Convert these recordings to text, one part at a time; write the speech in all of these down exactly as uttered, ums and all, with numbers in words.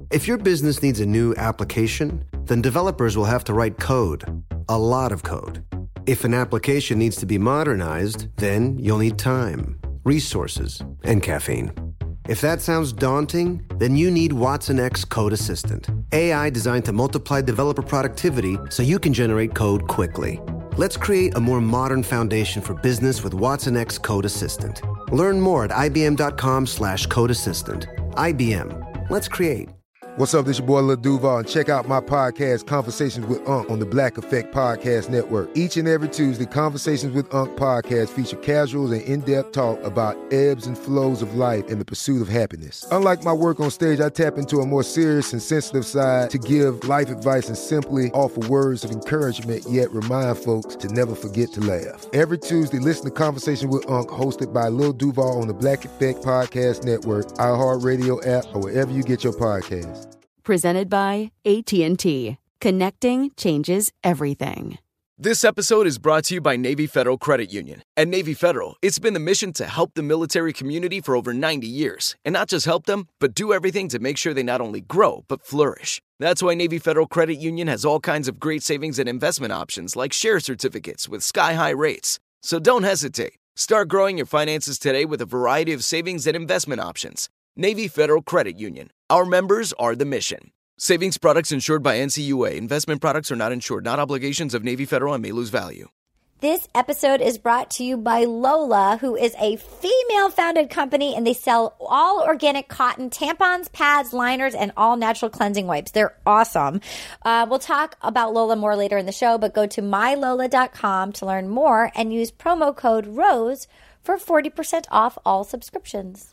If your business needs a new application, then developers will have to write code, a lot of code. If an application needs to be modernized, then you'll need time, resources, and caffeine. If that sounds daunting, then you need Watson X Code Assistant, A I designed to multiply developer productivity so you can generate code quickly. Let's create a more modern foundation for business with Watson X Code Assistant. Learn more at ibm.com slash code assistant. I B M. Let's create. What's up, this your boy Lil Duval, and check out my podcast, Conversations with Unc, on the Black Effect Podcast Network. Each and every Tuesday, Conversations with Unc podcast feature casuals and in-depth talk about ebbs and flows of life and the pursuit of happiness. Unlike my work on stage, I tap into a more serious and sensitive side to give life advice and simply offer words of encouragement, yet remind folks to never forget to laugh. Every Tuesday, listen to Conversation with Unc, hosted by Lil Duval on the Black Effect Podcast Network, iHeartRadio app, or wherever you get your podcasts. Presented by A T and T. Connecting changes everything. This episode is brought to you by Navy Federal Credit Union. At Navy Federal, it's been the mission to help the military community for over ninety years. And not just help them, but do everything to make sure they not only grow, but flourish. That's why Navy Federal Credit Union has all kinds of great savings and investment options like share certificates with sky-high rates. So don't hesitate. Start growing your finances today with a variety of savings and investment options. Navy Federal Credit Union. Our members are the mission. Savings products insured by N C U A. Investment products are not insured, not obligations of Navy Federal and may lose value. This episode is brought to you by Lola, who is a female-founded company, and they sell all organic cotton tampons, pads, liners, and all natural cleansing wipes. They're awesome. Uh, we'll talk about Lola more later in the show, but go to my lola dot com to learn more and use promo code ROSE for forty percent off all subscriptions.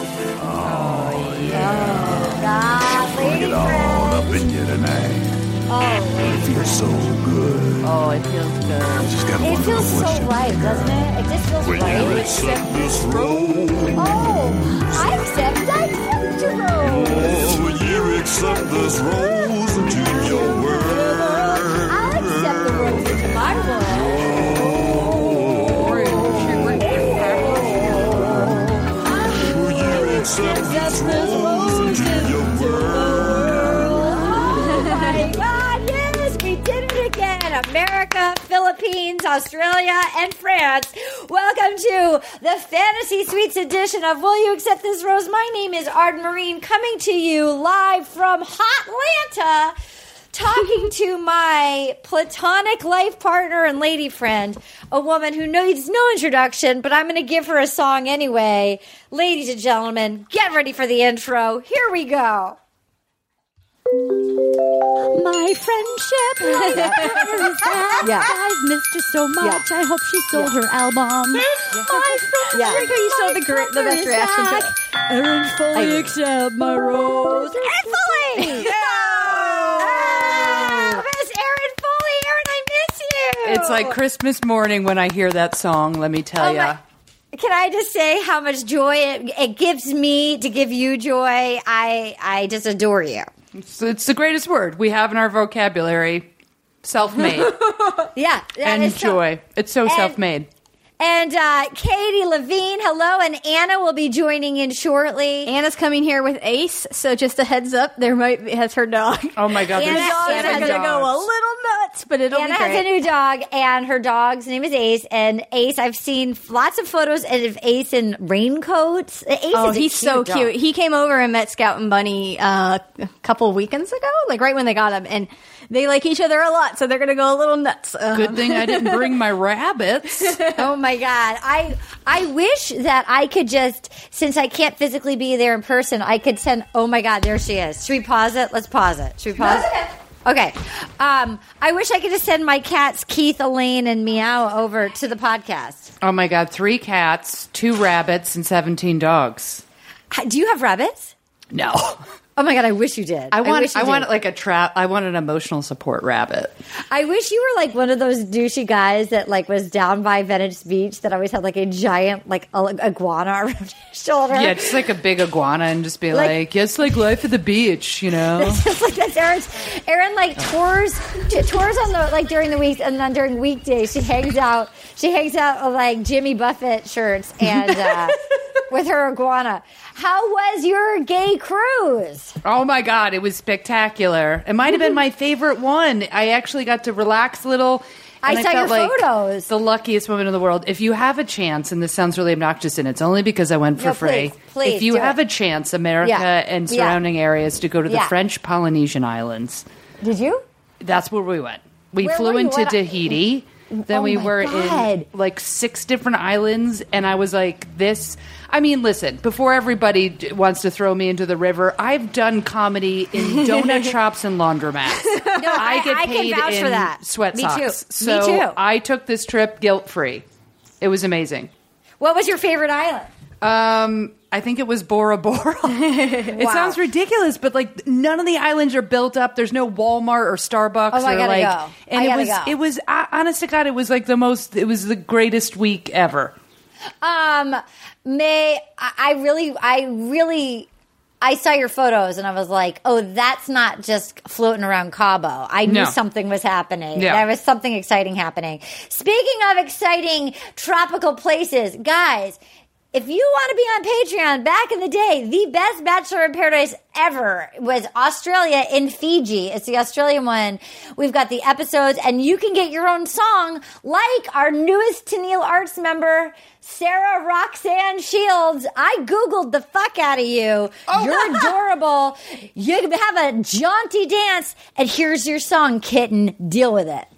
Oh, yeah. Oh, God, lady Bring it on up in here tonight. Oh, it feels so good. Oh, it feels good. I just got it one feels so question. right, doesn't it? It just feels when right. you accept this role. Oh, I accept, I accept your rose. Oh, you accept this rose into your world. I accept the rose into my world. Accept this rose into your world. Oh my God, yes, we did it again. America, Philippines, Australia, and France. Welcome to the Fantasy Suites edition of Will You Accept This Rose? My name is Arden Marine, coming to you live from Hotlanta, talking to my platonic life partner and lady friend, a woman who needs no introduction, but I'm going to give her a song anyway. Ladies and gentlemen, get ready for the intro. Here we go. My friendship Yeah. I've missed her so much. Yeah. I hope she sold Yeah. her album. Yeah. My friendship. Yeah. You saw the, gr- the best reaction to it. Erin fully accept my rose. Erin Foley! Yeah. Oh, Miss Erin Foley. Erin, I miss you. It's like Christmas morning when I hear that song, let me tell Oh, you. my- Can I just say how much joy it, it gives me to give you joy? I I just adore you. It's, it's the greatest word we have in our vocabulary. Self-made. Yeah. that and is so- joy. It's so and- self-made. And uh, Katie Levine, hello, and Anna will be joining in shortly. Anna's coming here with Ace, so just a heads up, there might be, has her dog. Oh my God, Anna- there's Anna seven has It's going to go a dogs. little nuts, but it'll Anna be great. has a new dog, and her dog's name is Ace. And Ace, I've seen lots of photos of Ace in raincoats. Ace Oh, is a he's so dog. cute. He came over and met Scout and Bunny uh, a couple weekends ago, like right when they got him, and they like each other a lot, so they're going to go a little nuts. Um, Good thing I didn't bring my rabbits. Oh my God. I I wish that I could just, since I can't physically be there in person, I could send, oh my God, there she is. Should we pause it? Let's pause it. Should we pause it? Okay. Um, I wish I could just send my cats, Keith, Elaine, and Meow, over to the podcast. Oh my God, three cats, two rabbits, and seventeen dogs. H- Do you have rabbits? No. Oh my God, I wish you did. I want wish you I, want did. like a trap. I want an emotional support rabbit. I wish you were like one of those douchey guys that like was down by Venice Beach that always had like a giant like a- iguana around his shoulder. Yeah, just like a big iguana and just be Like- like, it's like life at the beach, you know? It's just like that's Erin's. Erin like tours, t- tours on the like during the week, and then during weekdays she hangs out. She hangs out with like Jimmy Buffett shirts and uh, with her iguana. How was your gay cruise? Oh my God, it was spectacular. It might have been my favorite one. I actually got to relax a little. I saw your like photos. The luckiest woman in the world. If you have a chance, and this sounds really obnoxious, and it's only because I went for No, free. please, please if you do have it. a chance, America Yeah. and Yeah. surrounding areas, to go to the Yeah. French Polynesian Islands. Did you? That's where we went. We Where flew were you? into What- Tahiti. Then Oh we my were God. in like six different islands, and I was like, "This." I mean, listen. Before everybody d- wants to throw me into the river, I've done comedy in donut shops and laundromats. No, I- I get I can paid vouch in for that. sweat Me socks. too. Me So too. I took this trip guilt free. It was amazing. What was your favorite island? Um, I think it was Bora Bora. It Wow. sounds ridiculous, but like none of the islands are built up. There's no Walmart or Starbucks. Oh, I or gotta like, go. And I it gotta was, go. it was, uh, honest to God, it was like the most. It was the greatest week ever. Um, May I, I really, I really, I saw your photos and I was like, oh, that's not just floating around Cabo. I knew No. something was happening. Yeah. There was something exciting happening. Speaking of exciting tropical places, guys. If you want to be on Patreon, back in the day, the best Bachelor in Paradise ever was Australia in Fiji. It's the Australian one. We've got the episodes, and you can get your own song, like our newest Tennille Arts member, Sarah Roxanne Shields. I Googled the fuck out of you. You're adorable. You can have a jaunty dance, and here's your song, kitten. Deal with it.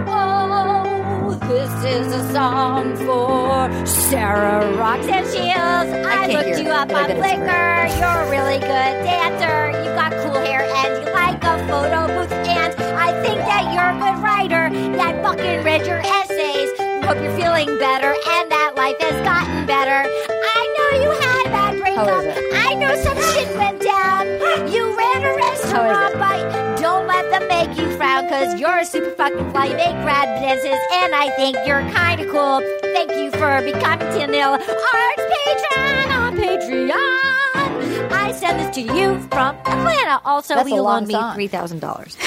Oh, this is a song for Sarah Roxanne Shields. I, can't looked hear you it. up I on bet it's Flickr. You're a really good dancer. You've got cool hair and you like a photo booth. And I think that you're a good writer. Yeah, I fucking read your essays. Hope you're feeling better and that life has gotten better. I know you had a bad breakup. is it? I know some shit went down. You ran a restaurant, but don't let them make you frown, because you're super fucking fly. You make rad dances, and I think you're kind of cool. Thank you for becoming Tennille Arts Patron on Patreon. I send this to you from Atlanta. Also, That's a you long loaned me song. three thousand dollars.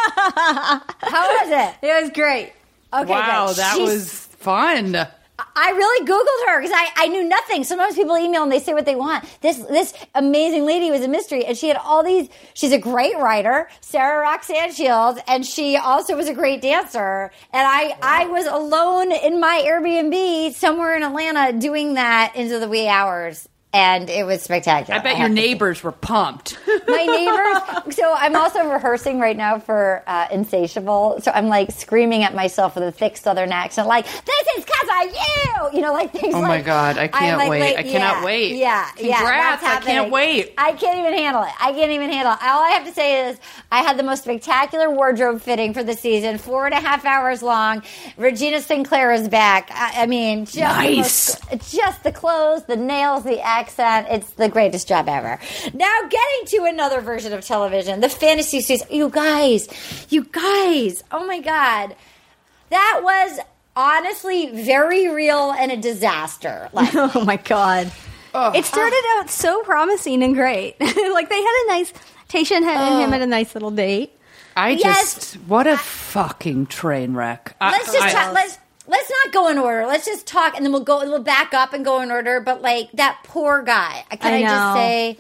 How was it? It was great. Okay, Wow, good. that She's- was fun. I really Googled her because I, I knew nothing. Sometimes people email and they say what they want. This this amazing lady was a mystery, and she had all these. She's a great writer, Sarah Roxanne Shields, and she also was a great dancer. And I I was alone in my Airbnb somewhere in Atlanta doing that into the wee hours. And it was spectacular. I bet your have to say. neighbors were pumped. My neighbors. So I'm also rehearsing right now for uh, Insatiable. So I'm like screaming at myself with a thick Southern accent, like, "This is because of you!" You know, like things. Oh like, my God, I I'm can't like, wait. like, I cannot yeah, wait. Yeah, yeah. Congrats, that's I can't happening. wait. I can't even handle it. I can't even handle it. All I have to say is I had the most spectacular wardrobe fitting for the season, four and a half hours long. Regina Sinclair is back. I, I mean, just Nice. the most, just the clothes, the nails, the accent. It's the greatest job ever. Now getting to another version of television, the fantasy suites. You guys, you guys, oh my God. That was honestly very real and a disaster. Like, Oh my god. It started out so promising and great. Like they had a nice Tasha had and him had a nice little date. I Yes. just, what a fucking train wreck. I- let's just I- talk, let's let's not go in order. Let's just talk, and then we'll go. We'll back up and go in order. But like that poor guy. Can I I, just know. say,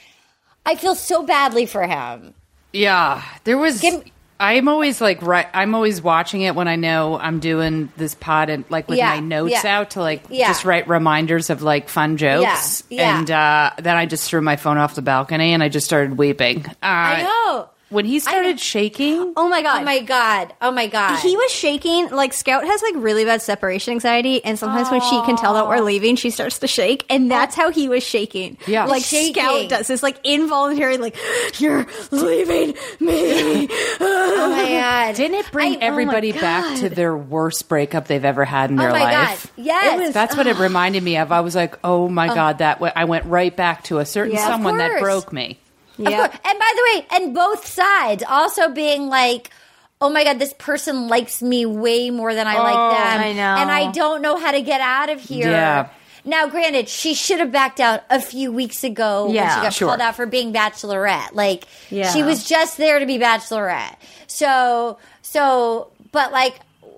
I feel so badly for him. Yeah, there was. Give- I'm always like, right. I'm always watching it when I know I'm doing this pod and like with Yeah, my notes yeah. out to like Yeah. just write reminders of like fun jokes. Yeah, yeah. And uh, then I just threw my phone off the balcony and I just started weeping. Uh, I know. When he know. started shaking, Oh my god. Oh my God. Oh my God. He was shaking. Like Scout has like really bad separation anxiety, and sometimes when she can tell that we're leaving, she starts to shake, and that's how he was shaking. Yeah. like Shaking. Scout does this like involuntary, like you're leaving me. oh my God. didn't it bring I- oh my everybody back to their worst breakup they've ever had in their Oh my life? God. Yes. It was- that's what it reminded me of. I was like, oh my God, that w- I went right back to a certain Yeah. Of someone that course. broke me. Of course. And by the way, and both sides also being like, oh my God, this person likes me way more than I like them. I know. And I don't know how to get out of here. Yeah. Now, granted, she should have backed out a few weeks ago when Yeah, she got sure. called out for being bachelorette. Like, Yeah. she was just there to be bachelorette. So, so, but like,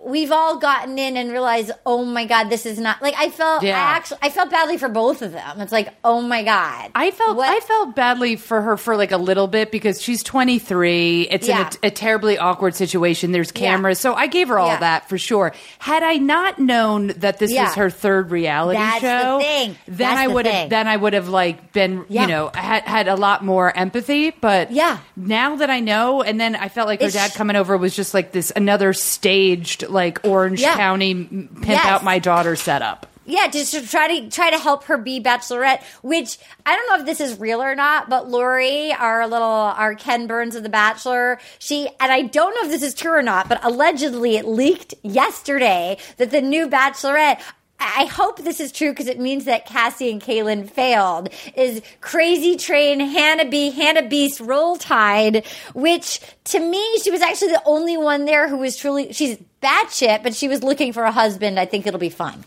we've all gotten in and realized, oh my God, this is not like I felt. Yeah. I actually I felt badly for both of them. It's like, oh my God, I felt What- I felt badly for her for like a little bit because she's twenty-three. It's Yeah. in a, a terribly awkward situation. There's cameras, so I gave her all Yeah. that for sure. Had I not known that this Yeah. was her third reality That's the show, thing. then That's I the would thing. have then I would have like been Yeah. you know had had a lot more empathy. But Yeah. now that I know, and then I felt like her It's- dad coming over was just like this another staged like Orange Yeah. County m- pimp Yes. out my daughter setup. Yeah, just to try to try to help her be Bachelorette, which I don't know if this is real or not, but Lori, our little our Ken Burns of The Bachelor, she and I don't know if this is true or not, but allegedly it leaked yesterday that the new Bachelorette. I hope this is true because it means that Cassie and Kaylin failed. Is Crazy Train Hannah B Hannah Beast Roll Tide, which to me she was actually the only one there who was truly she's batshit, but she was looking for a husband. I think it'll be fun.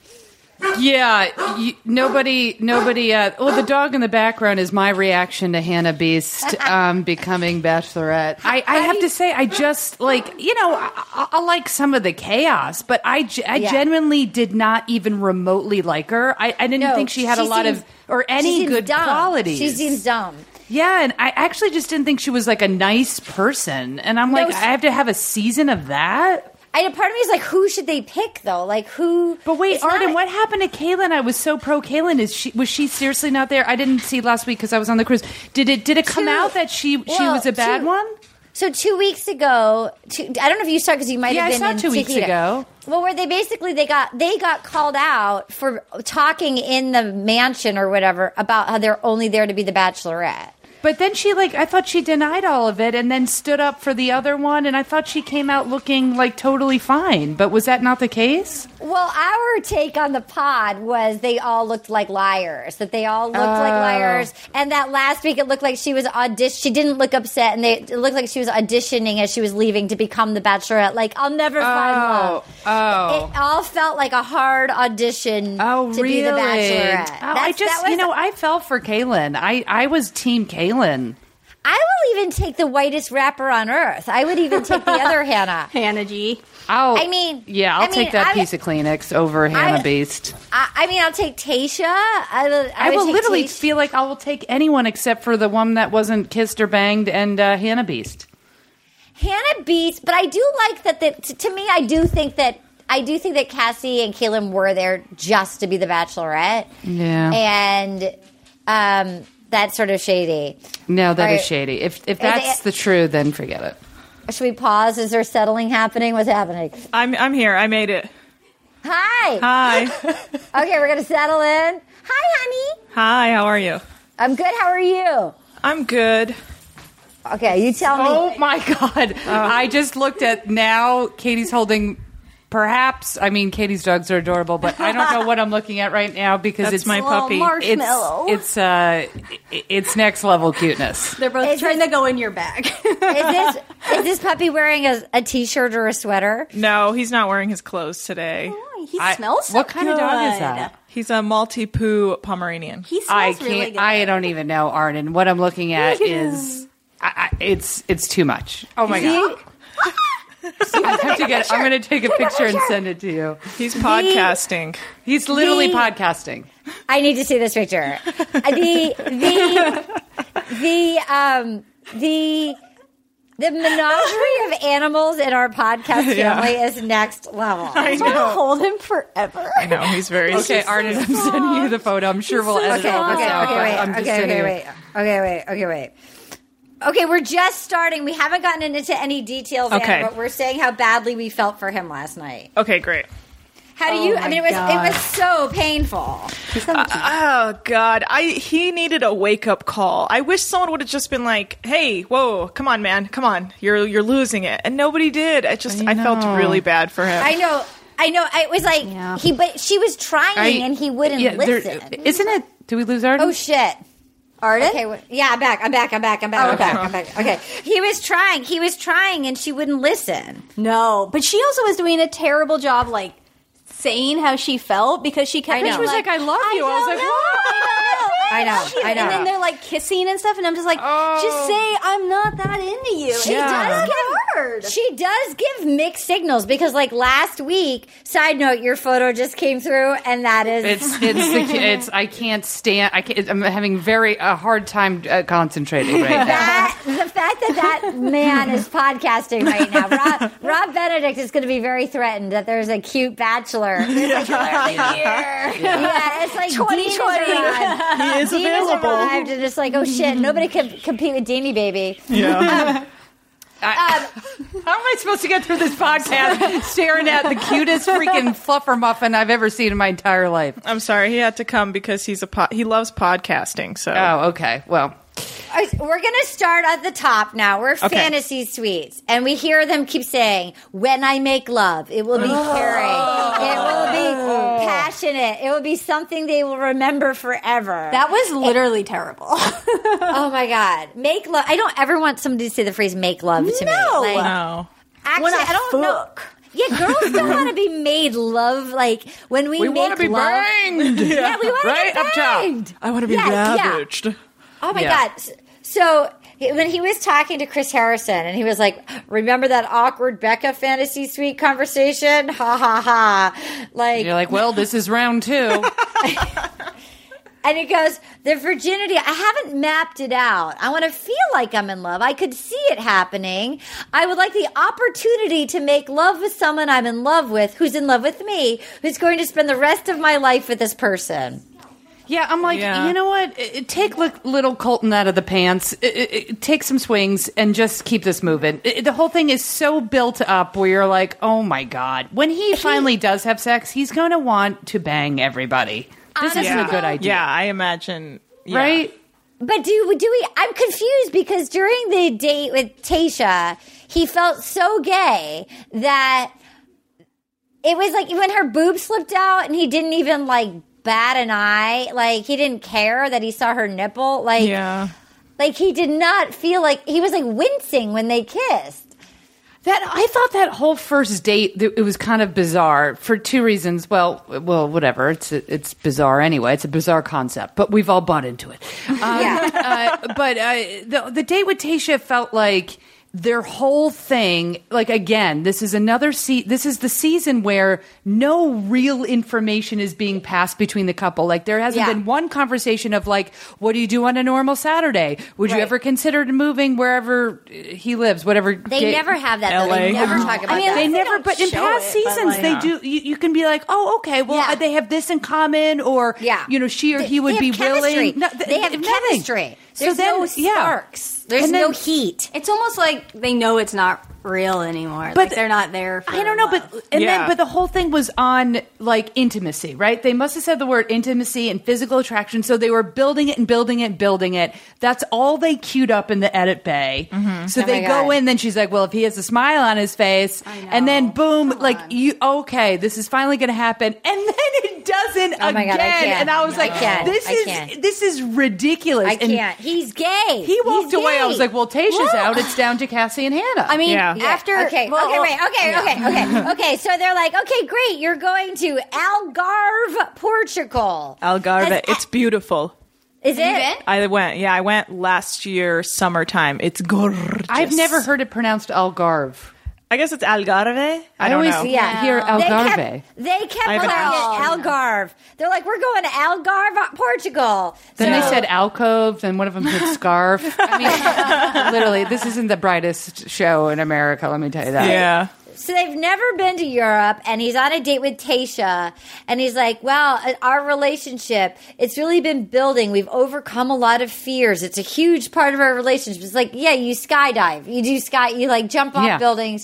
Yeah, you, nobody, nobody. Uh, well, the dog in the background is my reaction to Hannah Beast um, becoming Bachelorette. I, I have to say, I just like you know, I, I like some of the chaos, but I, ge- I Yeah. genuinely did not even remotely like her. I, I didn't No, think she had a she lot seems- of or she any seems good dumb. qualities. She seems dumb. Yeah, and I actually just didn't think she was like a nice person. And I'm No, like, s- I have to have a season of that. I part of me is like, who should they pick though? Like who? But wait, it's Arden, not- what happened to Kaylin? I was so pro Kaylin. Is she was she seriously not there? I didn't see last week because I was on the cruise. Did it did it come Two- out that she she well, was a bad two- one? So two weeks ago, two, I don't know if you saw because you might Yeah, have I been saw in two weeks Chiquita. ago. Well, where they basically they got they got called out for talking in the mansion or whatever about how they're only there to be the Bachelorette. But then she like I thought she denied all of it and then stood up for the other one, and I thought she came out looking like totally fine. But was that not the case? Well, our take on the pod was they all looked like liars. That they all looked like liars, and that last week it looked like she was audition. She didn't look upset, and they, it looked like she was auditioning as she was leaving to become the Bachelorette. Like I'll never find love. oh. It all felt like a hard audition Oh, to really? be the Bachelorette. Oh, I That's- just, that was- you know, I fell for Kaylin. I, I was Team Kaylin. I will even take the whitest rapper on earth. I would even take the other Hannah. Hannah G. I'll, I mean- yeah, I'll I take mean, that I- piece of Kleenex over Hannah I- Beast. I, I mean, I'll take Tayshia. I, will- I, I would will take literally Tayshia. feel like I will take anyone except for the one that wasn't kissed or banged and uh, Hannah Beast. Hannah Beast, but I do like that. that to, to me, I do think that I do think that Cassie and Kaylin were there just to be the Bachelorette. Yeah. and um, that's sort of shady. No, that All is right. shady. If if Is that's it- the truth, then forget it. Should we pause? Is there settling happening? What's happening? I'm I'm here. I made it. Hi. Hi. Okay, we're gonna settle in. Hi, honey. Hi, how are you? I'm good. How are you? I'm good. Okay, you tell me. Oh my God. I just looked at now Katie's holding perhaps, I mean, Katie's dogs are adorable, but I don't know what I'm looking at right now because That's it's my puppy. Marshmallow. It's, it's, uh, it's next level cuteness. They're both Is trying this- to go in your bag. Is this is this puppy wearing a, a t-shirt or a sweater? No, he's not wearing his clothes today. he I- smells so what kind of dog is good. that? He's a Maltipoo Pomeranian. He smells I can't, really good. I don't even know, Arden. What I'm looking at is, I, I, it's, it's too much. Oh my God. I have to get, I'm going to take a picture and send it to you. He's podcasting. He's literally The- podcasting. I need to see this picture. the the the um the the menagerie of animals in our podcast Yeah. family is next level. I I'm gonna know. hold him forever. I know, he's very Okay, Arden, I'm sending you the photo. I'm sure we'll edit Okay, all this okay, out, okay, but wait, I'm just okay, sending okay, you- wait, okay, wait, okay, wait. Okay, we're just starting. We haven't gotten into any details Okay. yet, but we're saying how badly we felt for him last night. Okay, great. How do you? I my mean, it was God. it was so painful. Oh God, I he needed a wake up call. I wish someone would have just been like, "Hey, whoa, come on, man, come on, you're you're losing it," and nobody did. I just I, I felt know. really bad for him. I know, I know. I was like Yeah. he, but she was trying I- and he wouldn't yeah, there- listen. Isn't it? Do we lose Arden? Oh shit. Arden? Okay, wait, yeah, I'm back. I'm back. I'm back. I'm back. I'm back. I'm back. Okay. He was trying. He was trying, and she wouldn't listen. No, but she also was doing a terrible job, like saying how she felt because she kept. I know. being She was like, "I love you." I was don't like, know, "What?" I don't know. I know, Shit. I know. And then they're like kissing and stuff, and I'm just like, Oh. just say I'm not that into you. She Yeah. does give hard. She does give mixed signals because, like last week, side note, your photo just came through, and that is It's it's the, it's I can't stand. I can't, I'm having very a hard time uh, concentrating right now. that, the fact that that man is podcasting right now. Rob, Rob Benedict is going to be very threatened that there's a cute bachelor. There's a killer of the year. Yeah, it's like twenty twenty. Dean has arrived. He is Dean has available. arrived, and it's like, oh shit, nobody can compete with Deanie Baby. Yeah. I, how am I supposed to get through this podcast staring at the cutest freaking fluffer muffin I've ever seen in my entire life? I'm sorry, he had to come because he's a po- he loves podcasting. So Oh, okay. Well, All right, we're going to start at the top now. We're fantasy suites, and we hear them keep saying, "When I make love, it will be caring, it will be passionate, it will be something they will remember forever." That was literally terrible. Oh my god, make love! I don't ever want somebody to say the phrase "make love" to me. No. Like, no. actually, When I I don't know. fuck. Yeah, girls don't want to be made love. Like when we, we make want to be love. banged. Yeah, we want Right to up be top. banged. I want to be Yeah, yeah. ravaged. Oh my Yeah. god! So when he was talking to Chris Harrison, and he was like, "Remember that awkward Becca fantasy suite conversation? Ha ha ha!" Like, You're like, well, this is round two. and he goes, "The virginity. I haven't mapped it out. I want to feel like I'm in love. I could see it happening. I would like the opportunity to make love with someone I'm in love with, who's in love with me, who's going to spend the rest of my life with this person." Yeah, I'm like, Yeah. you know what? It, it- take li- little Colton out of the pants. It, it, it- take some swings and just keep this moving. It- the whole thing is so built up where you're like, oh my god, when he finally does have sex, he's going to want to bang everybody. This isn't Yeah. a good idea, Yeah, I imagine. Yeah. right? But do do we? I'm confused because during the date with Tasha, he felt so gay that it was like when her boob slipped out, and he didn't even like bat an eye. Like he didn't care that he saw her nipple. Like Yeah. like he did not feel like he was like wincing when they kissed. That I thought that whole first date th- it was kind of bizarre for two reasons. Well, well, whatever. It's it's bizarre anyway. It's a bizarre concept, but we've all bought into it. Um, Yeah. uh, but uh, the the date with Tasha felt like their whole thing. Like again, this is another se- This is the season where no real information is being passed between the couple. Like there hasn't Yeah. been one conversation of like, what do you do on a normal Saturday? Would you Right. ever consider moving wherever he lives? Whatever They gay- never have that. Though. L A. They never talk about I mean, that. they They never, don't but in show past it, but, seasons, like- they Yeah. do. You, you can be like, oh, okay, well, Yeah. uh, they have this in common, or Yeah. you know, she or They- he would they be have chemistry. willing. No, th- they have nothing. chemistry. There's so then, no yeah. sparks. There's And then- no heat. It's almost like they know it's not real anymore. But like they're not there for I don't know, love. but and Yeah. then but the whole thing was on like intimacy, right? They must have said the word intimacy and physical attraction, so they were building it and building it and building it. That's all they queued up in the edit bay. So Oh they my go God. in, then she's like, "Well, if he has a smile on his face," I know. and then boom, Come like on. you, okay, this is finally going to happen, and then it doesn't Oh my again. God, I can't. And I was I like, can't. "This I is can't. this is ridiculous." I And can't. He's gay. he walked He's away. I gay. was like, "Well, Tasha's Look. out. It's down to Cassie and Hannah." I mean, Yeah. Yeah. after okay, well, okay, wait, okay, yeah. okay, okay, okay. So they're like, okay, great, you're going to Algarve, Portugal. Algarve. That's- It's beautiful. Is Have you it? been? I went. Yeah, I went last year summertime. It's gorgeous. I've never heard it pronounced Algarve. I guess it's Algarve. I don't always know. Yeah. hear They Algarve. kept, they kept I haven't calling asked. it Algarve. They're like, we're going to Algarve, Portugal. Then they So- said alcove, then one of them said scarf. I mean, literally, this isn't the brightest show in America, let me tell you that. Yeah. So they've never been to Europe, and he's on a date with Tasha, and he's like, well, our relationship, it's really been building. We've overcome a lot of fears. It's a huge part of our relationship. It's like, yeah, you skydive. You do sky, you like jump off Yeah. buildings.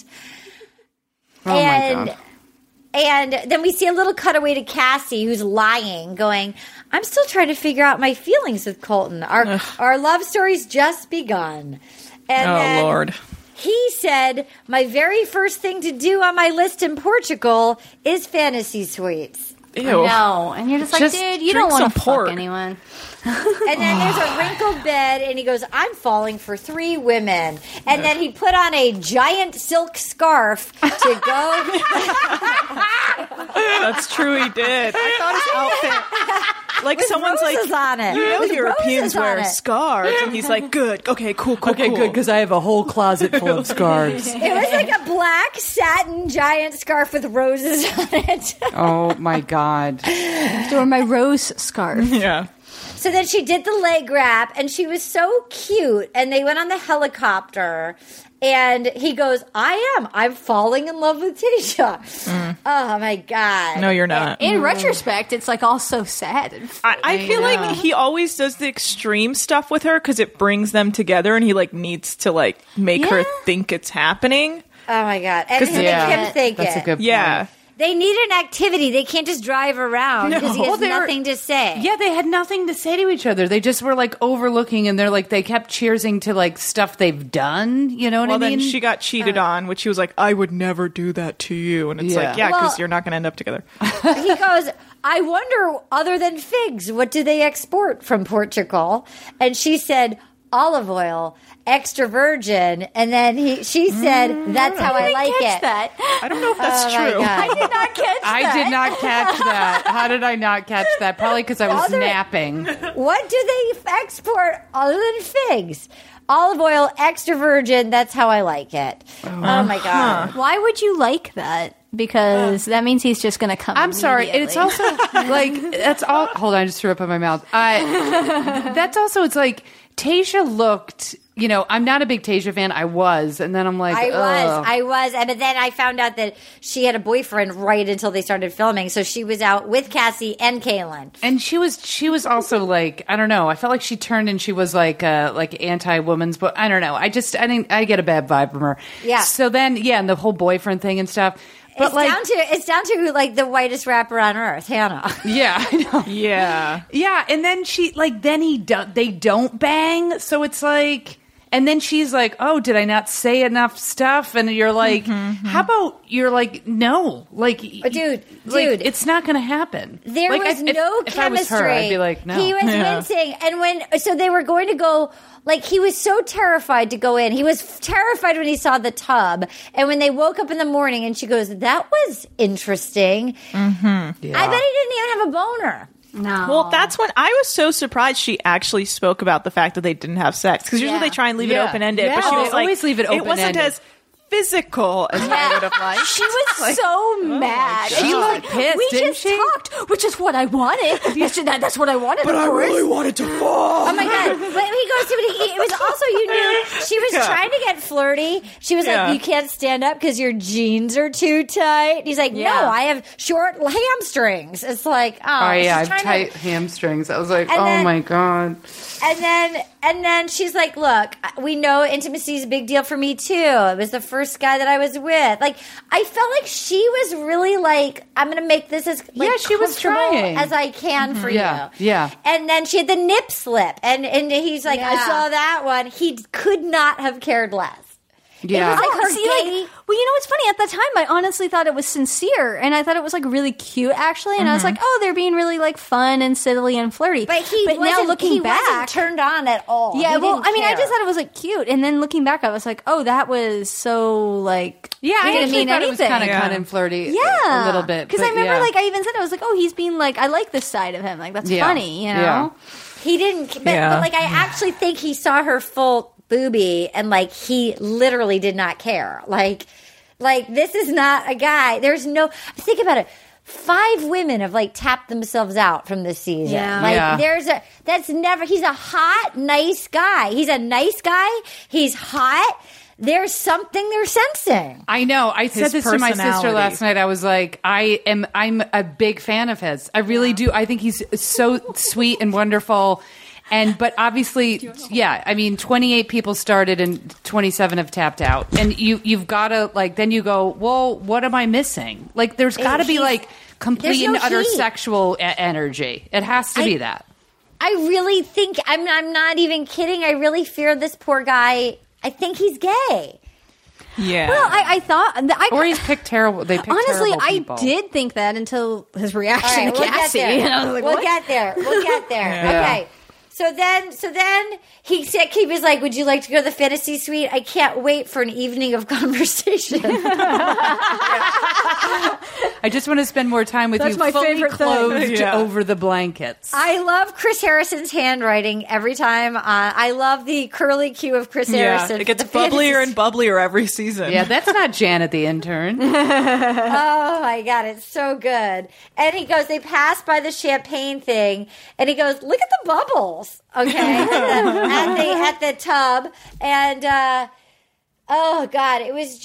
Oh my and, God. And then we see a little cutaway to Cassie, who's lying, going, I'm still trying to figure out my feelings with Colton. Our, our love story's just begun. And Oh, then Lord. He said, my very first thing to do on my list in Portugal is fantasy suites. Ew. No, and you're just like, Just dude, you drink don't want some to pork. fuck anyone. And then there's a wrinkled bed, and he goes, I'm falling for three women. And then he put on a giant silk scarf to go. That's true. He did. I thought his outfit. like With someone's roses like, on it. you know, With Europeans roses on wear it. scarves, and he's like, good, okay, cool, cool, Okay, cool. good, because I have a whole closet full of scarves. It was like a black satin giant scarf with roses on it. Oh my god! Or my rose scarf. Yeah. So then she did the leg wrap, and she was so cute. And they went on the helicopter, and he goes, "I am. I'm falling in love with Tasha." Mm. Oh my god! No, you're not. In retrospect, it's like all so sad. And I, I feel like he always does the extreme stuff with her because it brings them together, and he like needs to like make her Yeah. think it's happening. Oh my god! And him yeah, and Kim think that's it. a good point. Yeah. They need an activity. They can't just drive around because he Well, has they were- nothing to say. Yeah, they had nothing to say to each other. They just were like overlooking, and they're like they kept cheersing to like stuff they've done. You know what Well, I mean? then she got cheated on, which he was like, I would never do that to you. And it's Yeah. like, yeah, because Well- you're not going to end up together. He goes, I wonder, other than figs, what do they export from Portugal? And she said, olive oil, extra virgin. And then he, she said, that's how I, I like catch it. that. I don't know if that's Oh, my true. God. I did not catch I that. did not catch that. How did I not catch that? Probably because I was Other- napping. What do they export other than figs? Olive oil, extra virgin. That's how I like it. Oh, my God. Why would you like that? Because that means he's just going to come. I'm sorry. It's immediately. also like that's all. Hold on, I just threw up in my mouth. I, that's also. It's like Tasha looked. You know, I'm not a big Tasha fan. I was, and then I'm like, I was, ugh. I was, and but then I found out that she had a boyfriend right until they started filming. So she was out with Cassie and Kaylin. And she was she was also like, I don't know. I felt like she turned and she was like uh like anti woman's, but I don't know. I just I think I get a bad vibe from her. Yeah. So then yeah, and the whole boyfriend thing and stuff. But It's like down to it's down to like the whitest rapper on earth, Hannah. yeah, I know. Yeah. Yeah, and then she like then he do, they don't bang, so it's like. And then she's like, "Oh, did I not say enough stuff?" And you're like, Mm-hmm, "How about you're like, no, like, But dude, like, dude. it's not going to happen." There Like, was if- no if, chemistry. If I was her, I'd be like, "No." He was Yeah. wincing, and when so they were going to go. Like, he was so terrified to go in. He was terrified when he saw the tub. And when they woke up in the morning and she goes, that was interesting. Mm-hmm. I bet he didn't even have a boner. No. Well, that's when I was so surprised she actually spoke about the fact that they didn't have sex. Because usually Yeah. they try and leave Yeah. it open ended. Yeah. But she Oh, was they like, always leave it It wasn't open-ended. as physical as I would have liked. She was so mad. She And looked like, pissed, We didn't just she? talked, which is what I wanted. That's, that, that's what I wanted. But I really wanted to fall. Oh my God. When he goes to it, it was also, you knew, she was Yeah. trying to get flirty. She was Yeah. like, you can't stand up because your jeans are too tight. He's like, Yeah. no, I have short hamstrings. It's like, oh, Oh yeah, I she's have trying to- tight hamstrings. I was like, And oh then- my god. And then, and then she's like, "Look, we know intimacy is a big deal for me too. It was the first guy that I was with. Like, I felt like she was really like, I'm going to make this as like, Yeah, she was comfortable trying. as I can for Yeah, you. yeah. And then she had the nip slip, and and he's like, I Yeah. saw that one. He could not have cared less. Yeah. It was like Oh, her see, gay. like, well, you know what's funny? At the time, I honestly thought it was sincere, and I thought it was like really cute, actually. And I was like, "Oh, they're being really like fun and silly and flirty." But he but wasn't, now looking he back, wasn't turned on at all. yeah. He Well, didn't I mean, I care. just thought it was like cute, and then looking back, I was like, "Oh, that was so like Yeah, I didn't actually mean thought it was anything." kind of Yeah. kind and flirty. yeah, a little bit. Because I but remember, yeah. like, I even said I was like, "Oh, he's being like, I like this side of him. Like, that's Yeah. funny, you know." Yeah. He didn't, but, Yeah. but like I actually think he saw her full boobie and like he literally did not care. Like, like this is not a guy. There's no. Think about it. Five women have like tapped themselves out from this season. Yeah. Like Yeah. there's a that's never. He's a hot, nice guy. He's a nice guy. He's hot. There's something they're sensing. I know. I said His this to my sister personality. last night. I was like, I am. I'm a big fan of his. I really do. I think he's so sweet and wonderful. And but obviously, yeah. I mean, twenty-eight people started and twenty-seven have tapped out. And you you've got to like. Then you go, well, what am I missing? Like, there's got to be He's- like complete there's no and utter heat. sexual e- energy. It has to I- be that. I really think I'm. I'm not even kidding. I really fear this poor guy. I think he's gay. Yeah. Well, I, I thought I Or he's picked terrible. They picked honestly, terrible I people. did think that until his All reaction right, to we'll get Cassie. there. And I was like, we'll what? get there. We'll get there. Yeah. Okay. So then, so then he said, he was like, "Would you like to go to the fantasy suite? I can't wait for an evening of conversation." I just want to spend more time with That's you, my fully favorite thing. clothed Yeah. over the blankets. I love Chris Harrison's handwriting every time. Uh, I love the curly Q of Chris Yeah, Harrison. it gets for the fantasy bubblier and bubblier every season. yeah, that's not Janet the intern. Oh my God, it's so good. And he goes, they pass by the champagne thing, and he goes, look at the bubbles, okay, at, the, at the tub. And, uh, oh God, it was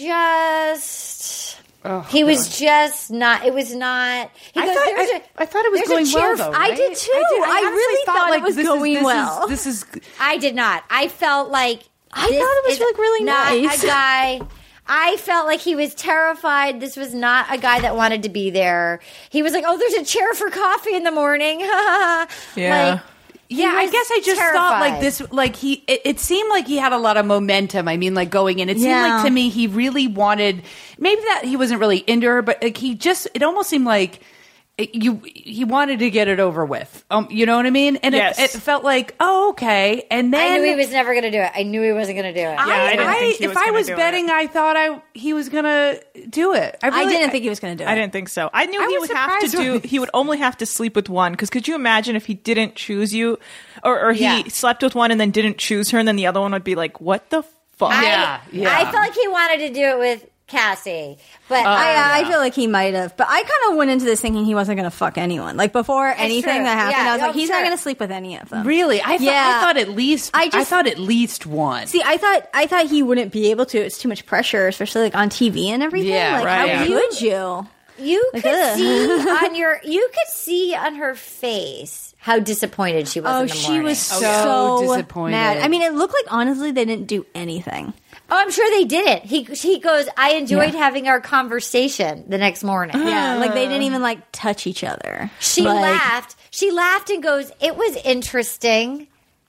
just... Oh, he was just not. It was not. He I goes, thought- there's I- a- I thought it was there's going a cheer well, f- though, I right? did too. I did. I I, honestly really thought, thought like, it was this is- going this is- well. This is I did not. I felt like I this thought it was is like really not nice. a guy. I felt like he was terrified. This was not a guy that wanted to be there. He was like, "Oh, there's a chair for coffee in the morning." Yeah. Like, he Yeah, I was guess I just thought like terrified. this, like he, it, it seemed like he had a lot of momentum. I mean, like going in, it seemed Yeah. like to me he really wanted, maybe that he wasn't really into her, but like he just, it almost seemed like it, you, he wanted to get it over with. Um, you know what I mean? And Yes. it, it felt like, oh, okay. And then I knew he was never going to do it. I knew he wasn't going to do it. Yeah, I didn't think he if was I gonna was do betting, it. I thought I he was gonna do it. I, I really, didn't think he was going to do it. I didn't think so. I knew I he was would have to surprised do. when- He would only have to sleep with one. Because could you imagine if he didn't choose you, or, or he Yeah. slept with one and then didn't choose her, and then the other one would be like, "What the fuck?" I, Yeah, yeah. I felt like he wanted to do it with Cassie, but I, I, I feel like he might have, but I kind of went into this thinking he wasn't going to fuck anyone. Like before anything true. that happened, Yeah, I was oh, like, he's sure. not going to sleep with any of them. really. I thought, Yeah. I thought at least. I, I just- thought at least one. See, I thought I thought he wouldn't be able to. It's too much pressure, especially like on T V and everything. Yeah, like, right. How Yeah. could you? you Like, could ugh. see on your, you could see on her face how disappointed she was. Oh, in the she morning. was So so, disappointed. mad. I mean, it looked like honestly they didn't do anything. Oh, I'm sure they did it. He he goes, I enjoyed Yeah. having our conversation the next morning. Yeah, like they didn't even like touch each other. She Like, laughed. She laughed and goes, it was interesting.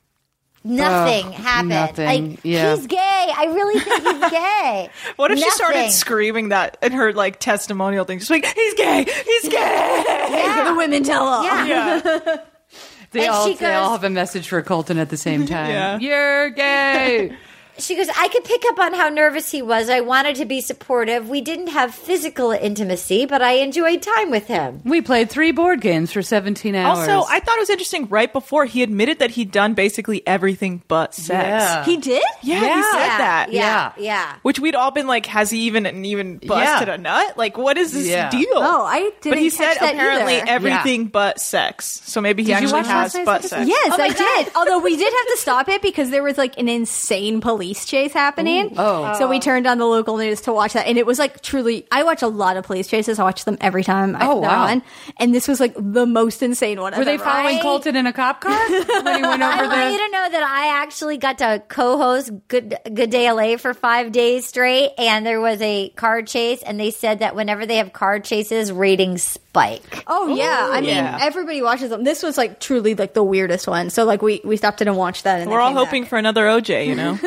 Nothing Ugh, happened. nothing. Like, Yeah. he's gay. I really think he's gay. What if she Nothing. started screaming that in her like testimonial thing? Just like, "He's gay. He's gay." The women tell all. Yeah. Yeah. They And all she they all goes- have a message for Colton at the same time. Yeah. You're gay. She goes, I could pick up on how nervous he was. I wanted to be supportive. We didn't have physical intimacy, but I enjoyed time with him. We played three board games for seventeen hours. Also, I thought it was interesting. Right before he admitted that he'd done basically everything but sex. Yeah. He did? Yeah, he Yeah. said that. Yeah. Yeah. Which we'd all been like, has he even even busted Yeah. a nut? Like, what is this Yeah. deal? Oh, I didn't But he catch said that apparently either. everything but sex. So maybe he Did you actually watch has last night's butt episode? sex. Yes, Oh my I God. did. Although we did have to stop it because there was like an insane police chase happening. Oh. So we turned on the local news to watch that. And it was like truly, I watch a lot of police chases. I watch them every time I, Oh, they're wow. on. And this was like the most insane one. Were I've they ever following I- Colton in a cop car when he went I over want you the? to know that I actually got to co-host Good Good Day L A for five days straight, and there was a car chase, and they said that whenever they have car chases, ratings spike. Oh yeah, I mean Yeah. everybody watches them. This was like truly like the weirdest one. So like we we stopped it and watched that. And We're then all came hoping back. for another O J, you know?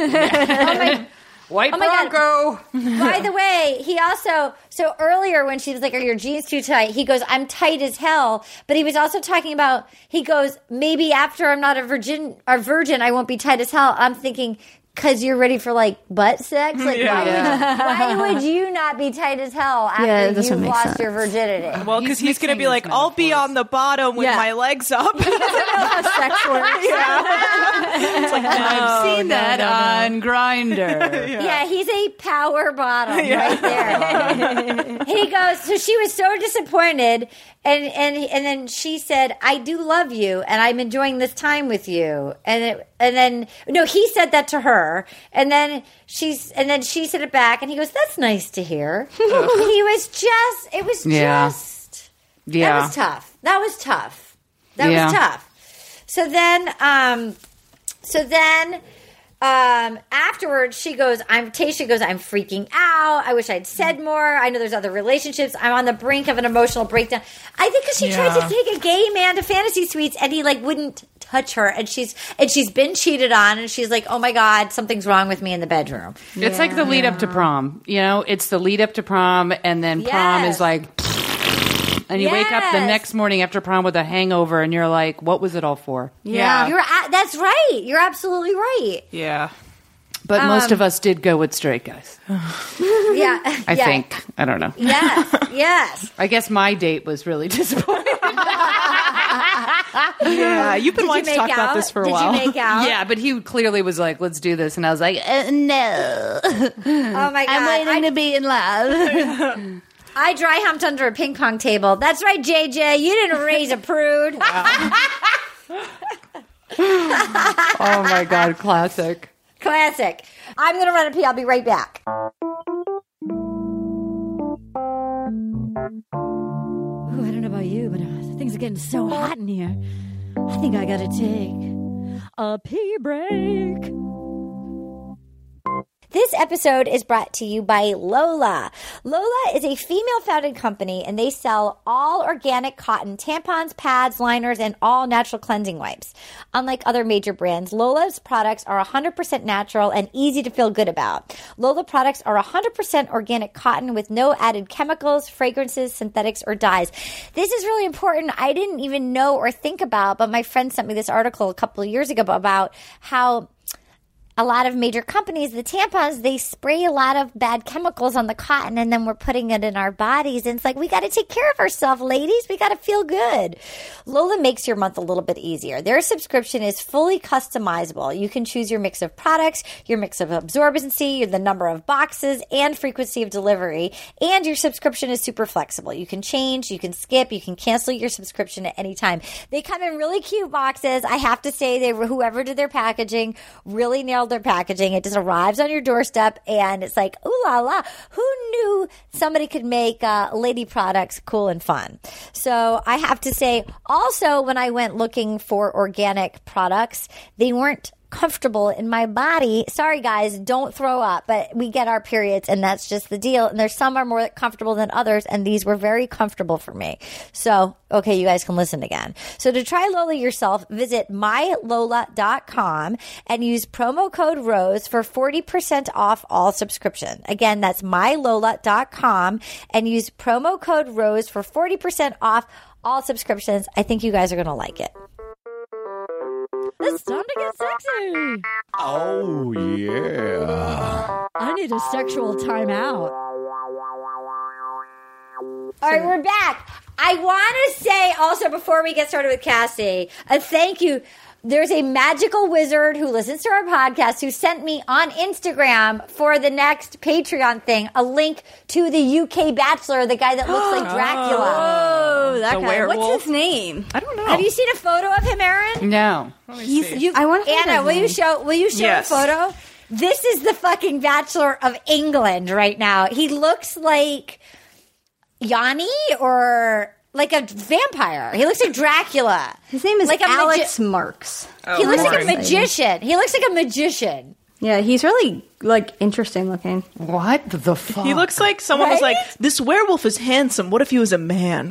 White Oh my God. Bronco. By the way, he also so earlier when she was like, "Are your jeans too tight?" He goes, "I'm tight as hell." But he was also talking about he goes, "Maybe after I'm not a virgin, a virgin, I won't be tight as hell." I'm thinking. Cause you're ready for like butt sex. Like, Yeah. why, Yeah. Would, why would you not be tight as hell after Yeah, it doesn't you've make lost sense. your virginity? Well, because He's he's, going to mixing be like, his I'll be metaphors. on the bottom with Yeah. my legs up. how sex works. It's like, I've no, seen no, that no, no. on Grinder. Yeah, he's a power bottom right there. He goes, so she was so disappointed, and and and then she said, "I do love you, and I'm enjoying this time with you." And it, and then no, he said that to her, and then she's and then she said it back, and he goes, "That's nice to hear." He was just, it was Yeah. just, Yeah. that was tough. That was tough. That Yeah. was tough. So then, um, so then. Um, afterwards, she goes, I'm, Tayshia goes, I'm freaking out. I wish I'd said more. I know there's other relationships. I'm on the brink of an emotional breakdown. I think because she tried Yeah. to take a gay man to fantasy suites and he like wouldn't touch her. And she's, and she's been cheated on and she's like, oh my God, something's wrong with me in the bedroom. It's like the lead up to prom. You know, it's the lead up to prom, and then prom Yes. is like, And you wake up the Yes. next morning after prom with a hangover, and you're like, "What was it all for?" Yeah. You're a- that's right. You're absolutely right. Yeah. But most Um, of us did go with straight guys. Yeah. I yeah. think. I don't know. Yes. Yes. I guess my date was really disappointing. Yeah, you've been Did you wanting to make talk out? about this for a Did while. you make out? Yeah, but he clearly was like, "Let's do this," and I was like, uh, "No, Oh my god. I'm waiting I, to be in love." I dry humped under a ping pong table. That's right, J J. You didn't raise a prude. Oh my god, classic. Classic. I'm going to run a pee. I'll be right back. Ooh, I don't know about you, but uh, things are getting so hot in here. I think I got to take a pee break. This episode is brought to you by Lola. Lola is a female-founded company, and they sell all organic cotton tampons, pads, liners, and all natural cleansing wipes. Unlike other major brands, Lola's products are one hundred percent natural and easy to feel good about. Lola products are one hundred percent organic cotton with no added chemicals, fragrances, synthetics, or dyes. This is really important. I didn't even know or think about, but my friend sent me this article a couple of years ago about how a lot of major companies, the tampons, they spray a lot of bad chemicals on the cotton, and then we're putting it in our bodies. And it's like, we got to take care of ourselves, ladies. We got to feel good. Lola makes your month a little bit easier. Their subscription is fully customizable. You can choose your mix of products, your mix of absorbency, the number of boxes, and frequency of delivery. And your subscription is super flexible. You can change, you can skip, you can cancel your subscription at any time. They come in really cute boxes. I have to say, they whoever did their packaging really nailed their packaging. It just arrives on your doorstep, and it's like, ooh la la. Who knew somebody could make uh, lady products cool and fun? So I have to say, also, when I went looking for organic products, they weren't comfortable in my body. Sorry guys, don't throw up, but we get our periods and that's just the deal. And there's some are more comfortable than others, and these were very comfortable for me. So, okay, you guys can listen again. So to try Lola yourself, visit my lola dot com and use promo code ROSE for forty percent off all subscription. Again, that's my lola dot com and use promo code ROSE for forty percent off all subscriptions. I think you guys are going to like it. It's time to get sexy. Oh, yeah. I need a sexual timeout. All right, we're back. I want to say also, before we get started with Cassie, a thank you. There's a magical wizard who listens to our podcast who sent me on Instagram for the next Patreon thing a link to the U K Bachelor, the guy that looks like Dracula. Oh, that The guy. werewolf? What's his name? I don't know. Have you seen a photo of him, Aaron? No. He's. see. You, I want to. Anna, will you show? Will you show Yes. a photo? This is the fucking Bachelor of England right now. He looks like Yanni or like a vampire. He looks like Dracula. His name is like a Alex magi- Marks. Oh, he looks like a boring. magician. He looks like a magician. Yeah, he's really like interesting looking. What the fuck? He looks like someone was Right? like, this werewolf is handsome. What if he was a man?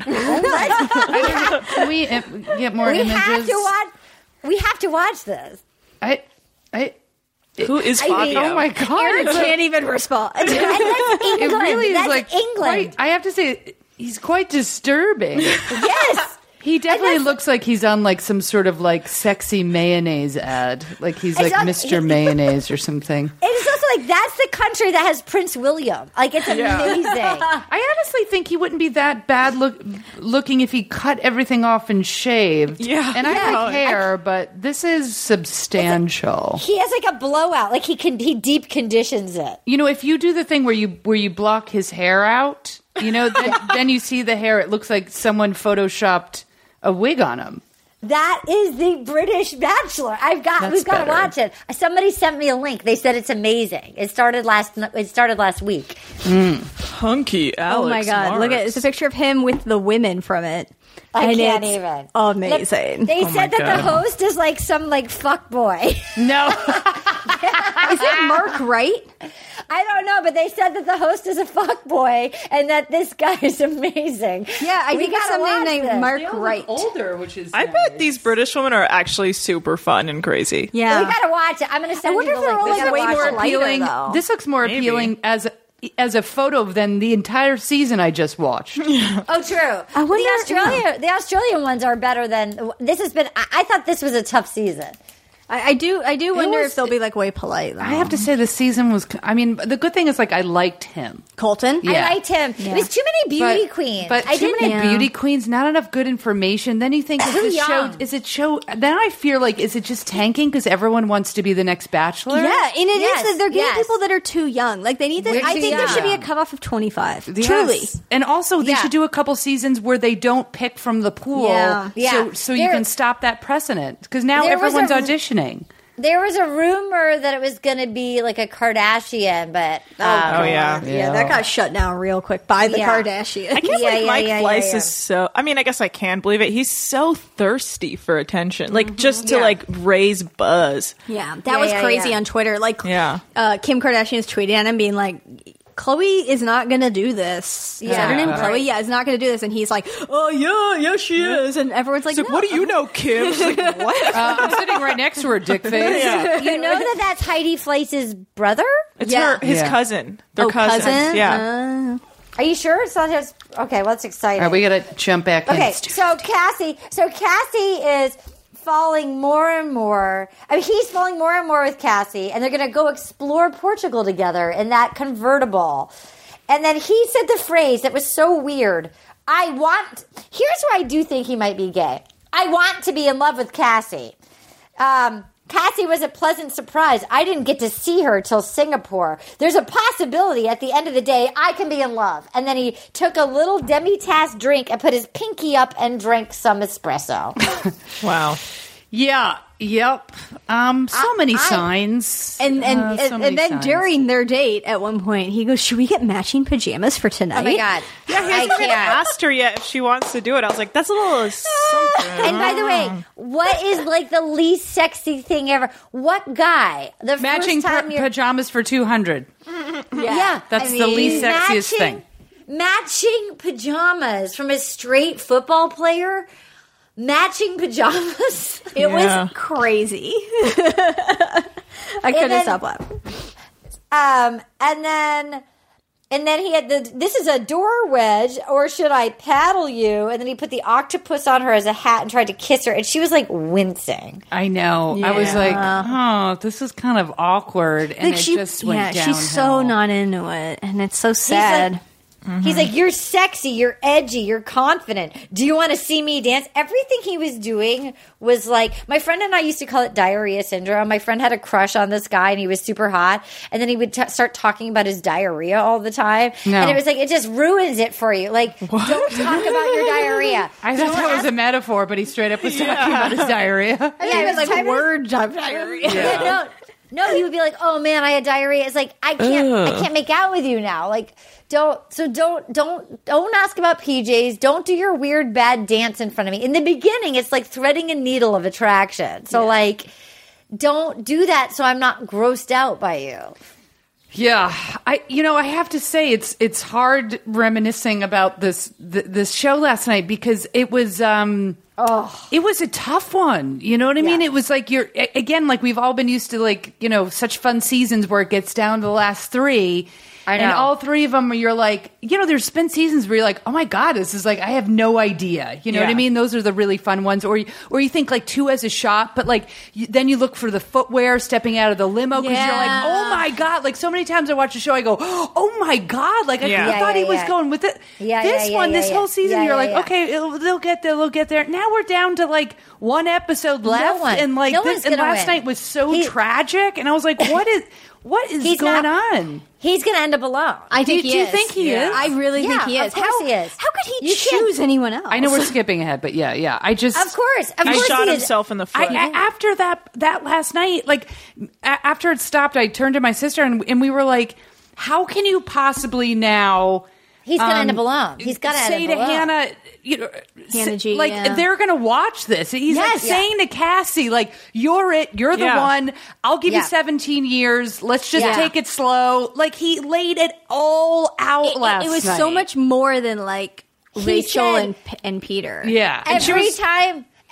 Can we uh, get more We images? have to watch. We have to watch this. I, I, Who is I mean- Fabio? oh my god! Aaron it's a- can't even respond. And that's England. it really is that's like England. quite- I have to say, he's quite disturbing. Yes. He definitely that's- looks like he's on like some sort of like sexy mayonnaise ad. Like he's like not- Mister Mayonnaise or something. It's also like that's the country that has Prince William. Like it's amazing. I honestly think he wouldn't be that bad look looking if he cut everything off and shaved. Yeah. And I Yeah. like hair, but this is substantial. He has like a blowout. Like he can he deep conditions it. You know, if you do the thing where you where you block his hair out, you know, then, then you see the hair. It looks like someone photoshopped a wig on him. That is the British Bachelor. I've got. That's we've got to better. watch it. Somebody sent me a link. They said it's amazing. It started last. It started last week. Hunky Alex Oh my god! Look at Marks. it's a picture of him with the women from it. I and can't it's even. amazing. They Oh my said that God. the host is like some like fuck boy. No. Is it Mark Wright? I don't know, but they said that the host is a fuck boy and that this guy is amazing. Yeah, I We think it's gotta something watch named this. Mark Wright. older, which is I bet these British women are actually super fun and crazy. Yeah. We gotta watch it. I'm gonna send I wonder you if the they're link. all We like gotta way watch more it. lighter, appealing. though. This looks more Maybe. appealing as as a photo than the entire season I just watched. Oh, true. I wonder- the Australia, the Australian ones are better than this has been. I, I thought this was a tough season. I, I do. I do wonder was- if they'll be like way polite. Though. I have to say the season was. I mean, the good thing is like I liked him. Colton. Yeah. I liked him. Yeah. It was too many beauty But- queens. But I too didn't. many Yeah. beauty queens, not enough good information. Then you think, is Too this show? young. Is it show? Then I feel like, is it just tanking because everyone wants to be the next Bachelor? Yeah, and it is Yes, that they're getting yes. people that are too young. Like they need to. We're I too think there should be a young. cutoff of twenty-five. Yes. Truly. And also, they Yeah. should do a couple seasons where they don't pick from the pool, Yeah. Yeah. so so you There- can stop that precedent. Because now There was everyone's a- auditioning. There was a rumor that it was going to be like a Kardashian, but um, Oh, yeah. Yeah, that got shut down real quick by the Yeah. Kardashians. I can't Yeah, believe yeah, Mike yeah, Fleiss yeah, yeah. is so. I mean, I guess I can believe it. He's so thirsty for attention, like just to Yeah. like raise buzz. Yeah, that Yeah, was yeah, crazy yeah. on Twitter. Like, Yeah. uh, Kim Kardashian is tweeting at him, being like, "Chloe is not going to do this." Is that her name? Yeah. Chloe. Yeah, is not going to do this, and he's like, "Oh yeah, yeah, she is," and everyone's like, He's like, no. what do you know, Kim? She's like, what? Uh, I'm sitting right next to her, dick face. Yeah. you know that that's Heidi Fleiss's brother? It's Yeah. her, his Yeah. cousin. They're Oh, cousins. cousin? Yeah. Are you sure it's not his? Okay, well, that's exciting. All right, we got to jump back in. Okay, so Cassie, so Cassie is falling more and more. I mean, he's falling more and more with Cassie, and they're going to go explore Portugal together in that convertible. And then he said the phrase that was so weird. I want. Here's where I do think he might be gay. I want to be in love with Cassie. Um, Cassie was a pleasant surprise. I didn't get to see her till Singapore. There's a possibility at the end of the day I can be in love. And then he took a little demi-tasse drink and put his pinky up and drank some espresso. Wow. Yeah, yep. Um, so I- many I- signs. And and, Uh, so and, many and then signs. during their date, at one point, he goes, "Should we get matching pajamas for tonight?" Oh my God. Yeah, he I hasn't even can't. asked her yet if she wants to do it. I was like, that's a little something. And by the way, what is like the least sexy thing ever? What guy? The matching first time pa- you're, pajamas for two hundred. yeah, That's the least sexiest thing. Matching pajamas from a straight football player. Matching pajamas. It Yeah. was crazy. I couldn't then- stop laughing. Um, and then, and then he had the, this is a door wedge, or should I paddle you? And then he put the octopus on her as a hat and tried to kiss her. And she was like wincing. I know. I was like, oh, this is kind of awkward. And Like it she, just went yeah, downhill. she's so not into it, and it's so sad. He's like, you're sexy, you're edgy, you're confident. Do you want to see me dance? Everything he was doing was like, my friend and I used to call it diarrhea syndrome. My friend had a crush on this guy and he was super hot. And then he would t- start talking about his diarrhea all the time. No. And it was like, it just ruins it for you. Like, don't talk about your diarrhea. I thought that was a metaphor, but he straight up was talking about his diarrhea. Yeah, It was it's like time- word diarrhea. Yeah, no, no, he would be like, "Oh man, I had diarrhea." It's like I can't, I can't make out with you now. Like, don't, so don't, don't, don't ask about P Js. Don't do your weird bad dance in front of me. In the beginning, it's like threading a needle of attraction. So like, don't do that. So I'm not grossed out by you. Yeah, I you know I have to say it's it's hard reminiscing about this th- this show last night because it was um Oh, it was a tough one. You know what I mean? Yeah. It was like you're a- again like we've all been used to like you know such fun seasons where it gets down to the last three. I And know. all three of them, you're like, you know, there's been seasons where you're like, oh my God, this is like, I have no idea. You know what I Yeah. mean? Those are the really fun ones. Or, you- or you think like two has a shot, but like, you, then you look for the footwear stepping out of the limo because you're like, Yeah. oh my God. Like so many times I watch a show, I go, oh my God. Like I, Yeah. I thought Yeah, he was yeah. going with it. Yeah, this yeah, yeah, one, yeah, this yeah. whole season, Yeah, you're yeah, like, yeah. okay, it'll, they'll get there, they'll get there. Now we're down to like one episode left. one. And like, No this, one's and gonna last win. night was so He- tragic. And I was like, what is, what is He's going not- on? he's gonna end up alone. I think Do- he do you is. think he Yeah. is? I really Yeah, think he of is. course how, he is. How could he You can't- choose anyone else? I know we're skipping ahead, but yeah, yeah. I just Of course, of He course, shot he is. himself in the I, foot. I- after that that last night, like a- after it stopped, I turned to my sister and, and we were like, "How can you possibly now?" He's gonna end um, up alone. He's gotta end say up to alone. Hannah, you know, Hannah say- G, like yeah. they're gonna watch this. He's like Yes. Yeah. saying to Cassie, like, "You're it. You're the Yeah. one. I'll give Yeah. you seventeen years. Let's just Yeah. take it slow." Like he laid it all out It, last it was night. so much more than like He Rachel said- and P- and Peter. Yeah, and she Every was- time,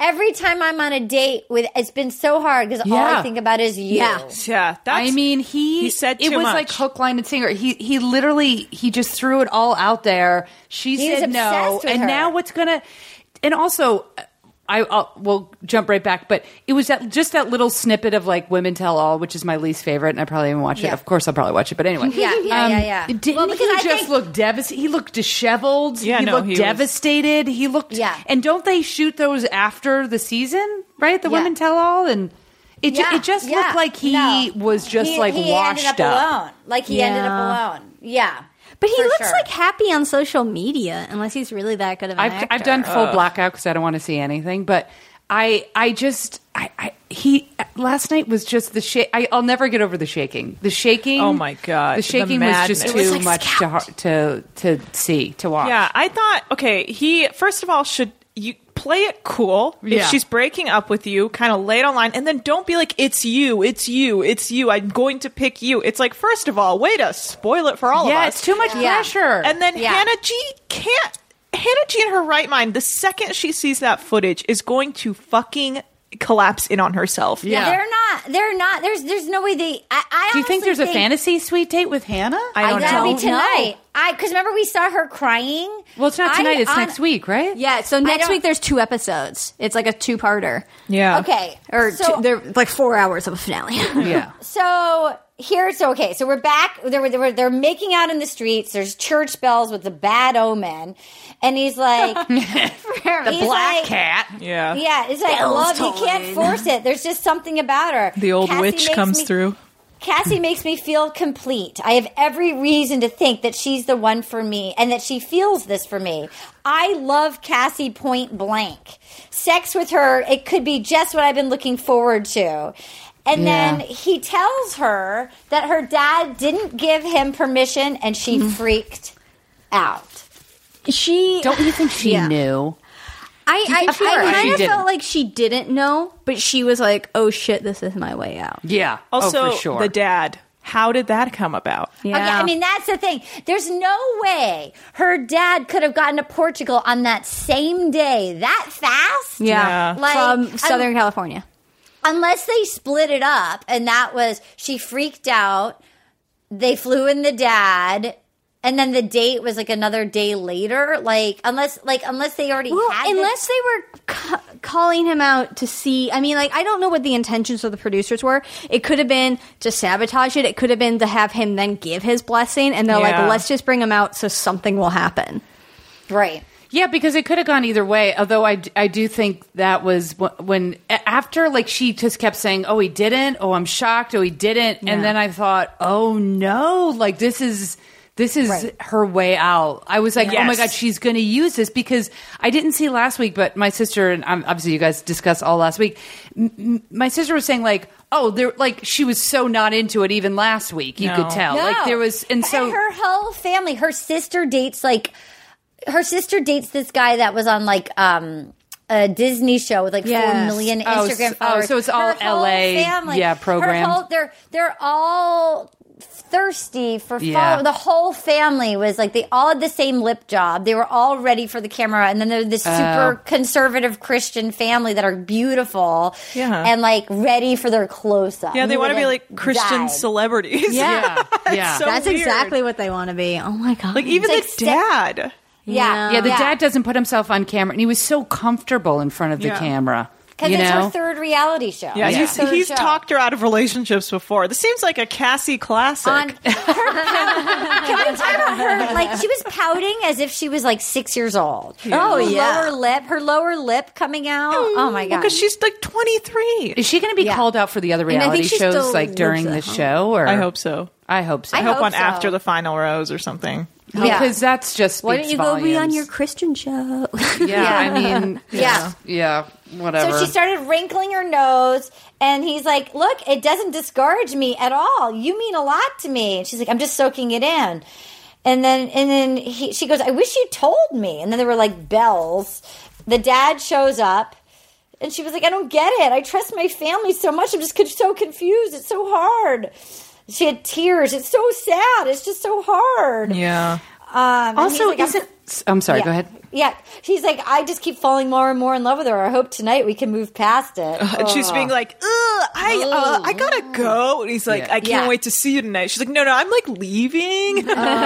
Every time I'm on a date with, it's been so hard because all Yeah. I think about is you. Yeah. Yeah, that's, I mean, he he said it too was much. like hook, line, and singer. He he literally he just threw it all out there. She He was said no, obsessed with and her. now what's gonna? And also, I I'll, we'll jump right back. But it was that just that little snippet of like Women Tell All, which is my least favorite, and I probably haven't watched it. Yeah. Of course, I'll probably watch it. But anyway, Yeah, yeah, yeah, yeah. Didn't Well, because he I just think- look devastated? He looked disheveled. Yeah, he no, looked he was- devastated. He looked. Yeah. And don't they shoot those after the season? Right, the Yeah. Women Tell All, and it ju- Yeah, it just yeah. looked like he No. was just He- like he washed ended up, up. alone. Like he ended up Yeah. alone. Yeah. But he For looks sure. like happy on social media, unless he's really that good of an I've actor. I've done full blackout because I don't want to see anything, but I I just I, I he last night was just the shake. I'll never get over the shaking. The shaking. Oh my God, The the shaking was just madness. too It was like much to har- to to see to watch. Yeah, I thought, okay, he, first of all, should you play it cool. Yeah. If she's breaking up with you, kind of lay it online, and then don't be like, it's you, it's you, it's you, I'm going to pick you. It's like, first of all, way to spoil it for all yeah, of us. it's too much Yeah. pressure. And then Yeah. Hannah G can't, Hannah G in her right mind, the second she sees that footage, is going to fucking collapse in on herself. Yeah. They're not. They're not. There's. There's no way they. I, I do you think honestly there's a fantasy sweet date with Hannah? I don't That'll know. be tonight. I because remember we saw her crying. well, it's not I- tonight. it's on- next week, right? Yeah, so next don't- week there's two episodes. It's like a two-parter. Yeah. Okay. Or so, two, they're like four hours of a finale. Yeah. So here's okay. So we're back. They're, they're they're making out in the streets. There's church bells with the bad omen, and he's like, The he's black like- cat. Yeah. yeah, it's like Bells love. You can't tolling. force it. There's just something about her. The old Cassie witch makes comes me- through. Cassie makes me feel complete. I have every reason to think that she's the one for me and that she feels this for me. I love Cassie point blank. Sex with her, it could be just what I've been looking forward to. And Yeah. then he tells her that her dad didn't give him permission and she freaked out. She Don't you think she Yeah. knew? I, you I, think she- or I she kind of didn't? felt like she didn't know, but she was like, "Oh shit, this is my way out." Yeah. Also, oh, for sure. the dad. How did that come about? Yeah, Okay, I mean, that's the thing. There's no way her dad could have gotten to Portugal on that same day that fast. yeah, Yeah. Like, from Southern I'm- California. Unless they split it up and that was she freaked out, they flew in the dad, and then the date was like another day later. Like unless like unless they already Well, had unless they were ca- calling him out to see. I mean, like, I don't know what the intentions of the producers were. It could have been to sabotage it. It could have been to have him then give his blessing, and they're Yeah. like, "Let's just bring him out so something will happen." the right. Yeah, because it could have gone either way. Although I, I do think that was wh- when after like she just kept saying, "Oh, he didn't. Oh, I'm shocked. Oh, he didn't." Yeah. And then I thought, "Oh no! Like this is this is Right. her way out." I was like, "Oh my Yes. god, she's going to use this," because I didn't see last week, but my sister and um, obviously you guys discussed all last week. M- m- my sister was saying like, "Oh, there like she was so not into it even last week. You No. could tell No. like there was." And so her whole family, her sister dates like her sister dates this guy that was on like um a Disney show with like Yes. four million Oh, Instagram so- oh, followers. so it's all Her whole L A, family, yeah, her programmed. whole- they're they're all thirsty for Yeah. follow. The whole family was like they all had the same lip job. They were all ready for the camera, and then they're this super Oh. conservative Christian family that are beautiful, Yeah. and like ready for their close up. Yeah, they want to be like Christian died. celebrities. yeah, yeah. so That's weird. exactly what they want to be. Oh my god! Like even It's the like dad. Yeah, Yeah, the dad doesn't put himself on camera, and he was so comfortable in front of the Yeah. camera. because You it's know, her third reality show. Yeah, It's he's, her third he's show. talked her out of relationships before. This seems like a Cassie classic. On her, can we talk about her? Like she was pouting as if she was like six years old. Oh, her yeah. lower lip, her lower lip coming out. Oh my god! because she's like twenty-three. is she going to be Yeah. called out for the other I think reality she shows still like during the lives at show? Or I hope so. I hope so. I hope hope on so. after the final rose or something. Yeah. because that's just Why don't speaks you go be on volumes. your Christian show? Yeah, I mean, Yeah. yeah, whatever. So she started wrinkling her nose, and he's like, "Look, it doesn't discourage me at all. You mean a lot to me." And she's like, "I'm just soaking it in." And then, and then he, she goes, "I wish you told me." And then there were like bells. The dad shows up, and she was like, "I don't get it. I trust my family so much. I'm just con- so confused. It's so hard." She had tears. It's so sad. It's just so hard. Yeah. Um, and he's Also, like, I'm- isn't I'm sorry. Yeah. Go ahead. Yeah, she's like, I just keep falling more and more in love with her. I hope tonight we can move past it. And she's being like, Ugh, I uh, I gotta go. And he's like, Yeah. I can't Yeah. wait to see you tonight. She's like, no, no, I'm like leaving.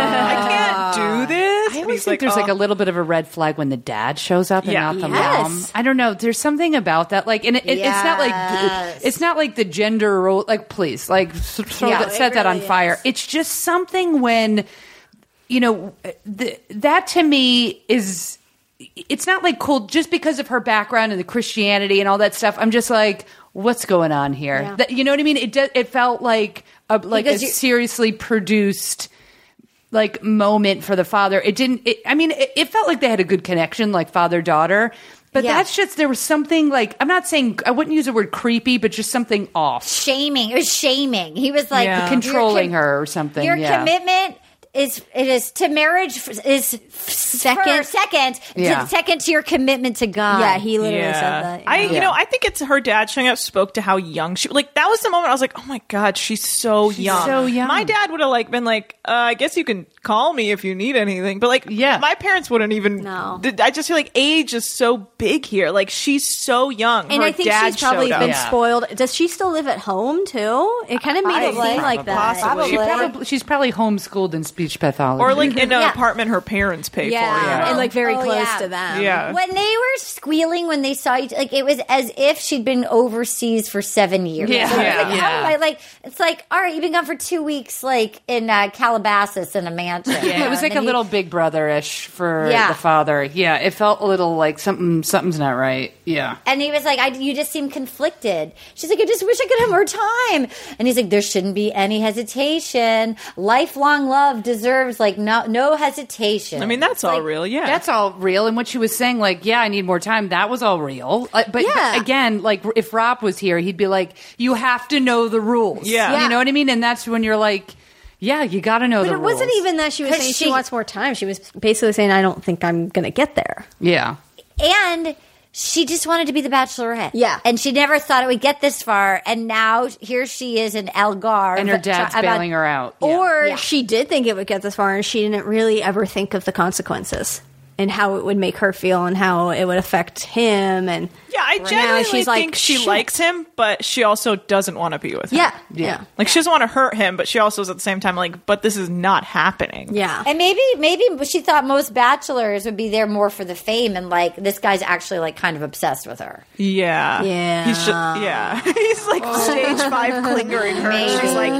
I can't do this. I And always he's think there's oh. like a little bit of a red flag when the dad shows up and Yeah. not the Yes. mom. I don't know. There's something about that. Like, and it, it, it's not like Yes. it's not like the gender role. Like, please, like s- throw Yeah, that, it set that on really fire. is. It's just something when, you know, th- that to me is. It's not like cool just because of her background and the Christianity and all that stuff. I'm just like, what's going on here? Yeah. That, you know what I mean? It does, it felt like a, like Because a you- seriously produced like moment for the father. It didn't. It, I mean, it, it felt like they had a good connection, like father daughter. But Yeah. that's just there was something like I'm not saying I wouldn't use the word creepy, but just something off, Shaming. It was shaming. He was like Yeah. your controlling com- her or something. Your yeah. commitment is it is to marriage f- is second second Yeah. to, second to your commitment to God. Yeah, he literally Yeah. said that. I, Yeah. you know, I think it's her dad showing up spoke to how young she. Like that was the moment I was like, oh my god, she's so young. so young. My dad would have like been like, uh, I guess you can call me if you need anything. But like, Yeah. my parents wouldn't even. No. Did- I just feel like age is so big here. Like she's so young. And Her I think dad she's probably showed up. been Yeah. spoiled. Does she still live at home too? It kind of made it Probably. seem like that. Possibly. She Probably. probably, she's probably homeschooled in speech pathology. Or like in an Yeah. apartment her parents pay Yeah, for. You know? and like very Oh, close yeah. to them. Yeah. When they were squealing when they saw each, like it was as if she'd been overseas for seven years. Yeah. So it was Yeah. like, Yeah. oh my, like it's like, all right, you've been gone for two weeks, like in uh, Calabasas in a mansion. Yeah, it was like a And he- little Big Brother-ish for Yeah. the father. Yeah, it felt a little like something. Something's not right. Yeah. And he was like, I, you just seem conflicted. She's like, I just wish I could have more time. And he's like, there shouldn't be any hesitation. Lifelong love deserves like no no hesitation. I mean, that's all real. Yeah. That's all real. And what she was saying, like, yeah, I need more time. That was all real. Uh, but, Yeah. but again, like, if Rob was here, he'd be like, you have to know the rules. Yeah. Yeah. You know what I mean? And that's when you're like, yeah, you got to know But the it rules. wasn't even that she was 'Cause saying she, she- wants more time. She was basically saying, I don't think I'm going to get there. Yeah. And she just wanted to be the Bachelorette. Yeah. And she never thought it would get this far. And now here she is in Algarve. And her dad's about- bailing her out. Yeah. Or Yeah. she did think it would get this far and she didn't really ever think of the consequences and how it would make her feel and how it would affect him. And yeah, I now genuinely she's like, think she shit. likes him, but she also doesn't want to be with him. Yeah. Yeah. Yeah. Like she doesn't want to hurt him, but she also is at the same time like, but this is not happening. Yeah. And maybe, maybe she thought most bachelors would be there more for the fame, and like this guy's actually like kind of obsessed with her. Yeah. Yeah. He's just, yeah. He's like stage five clingering her. And she's like,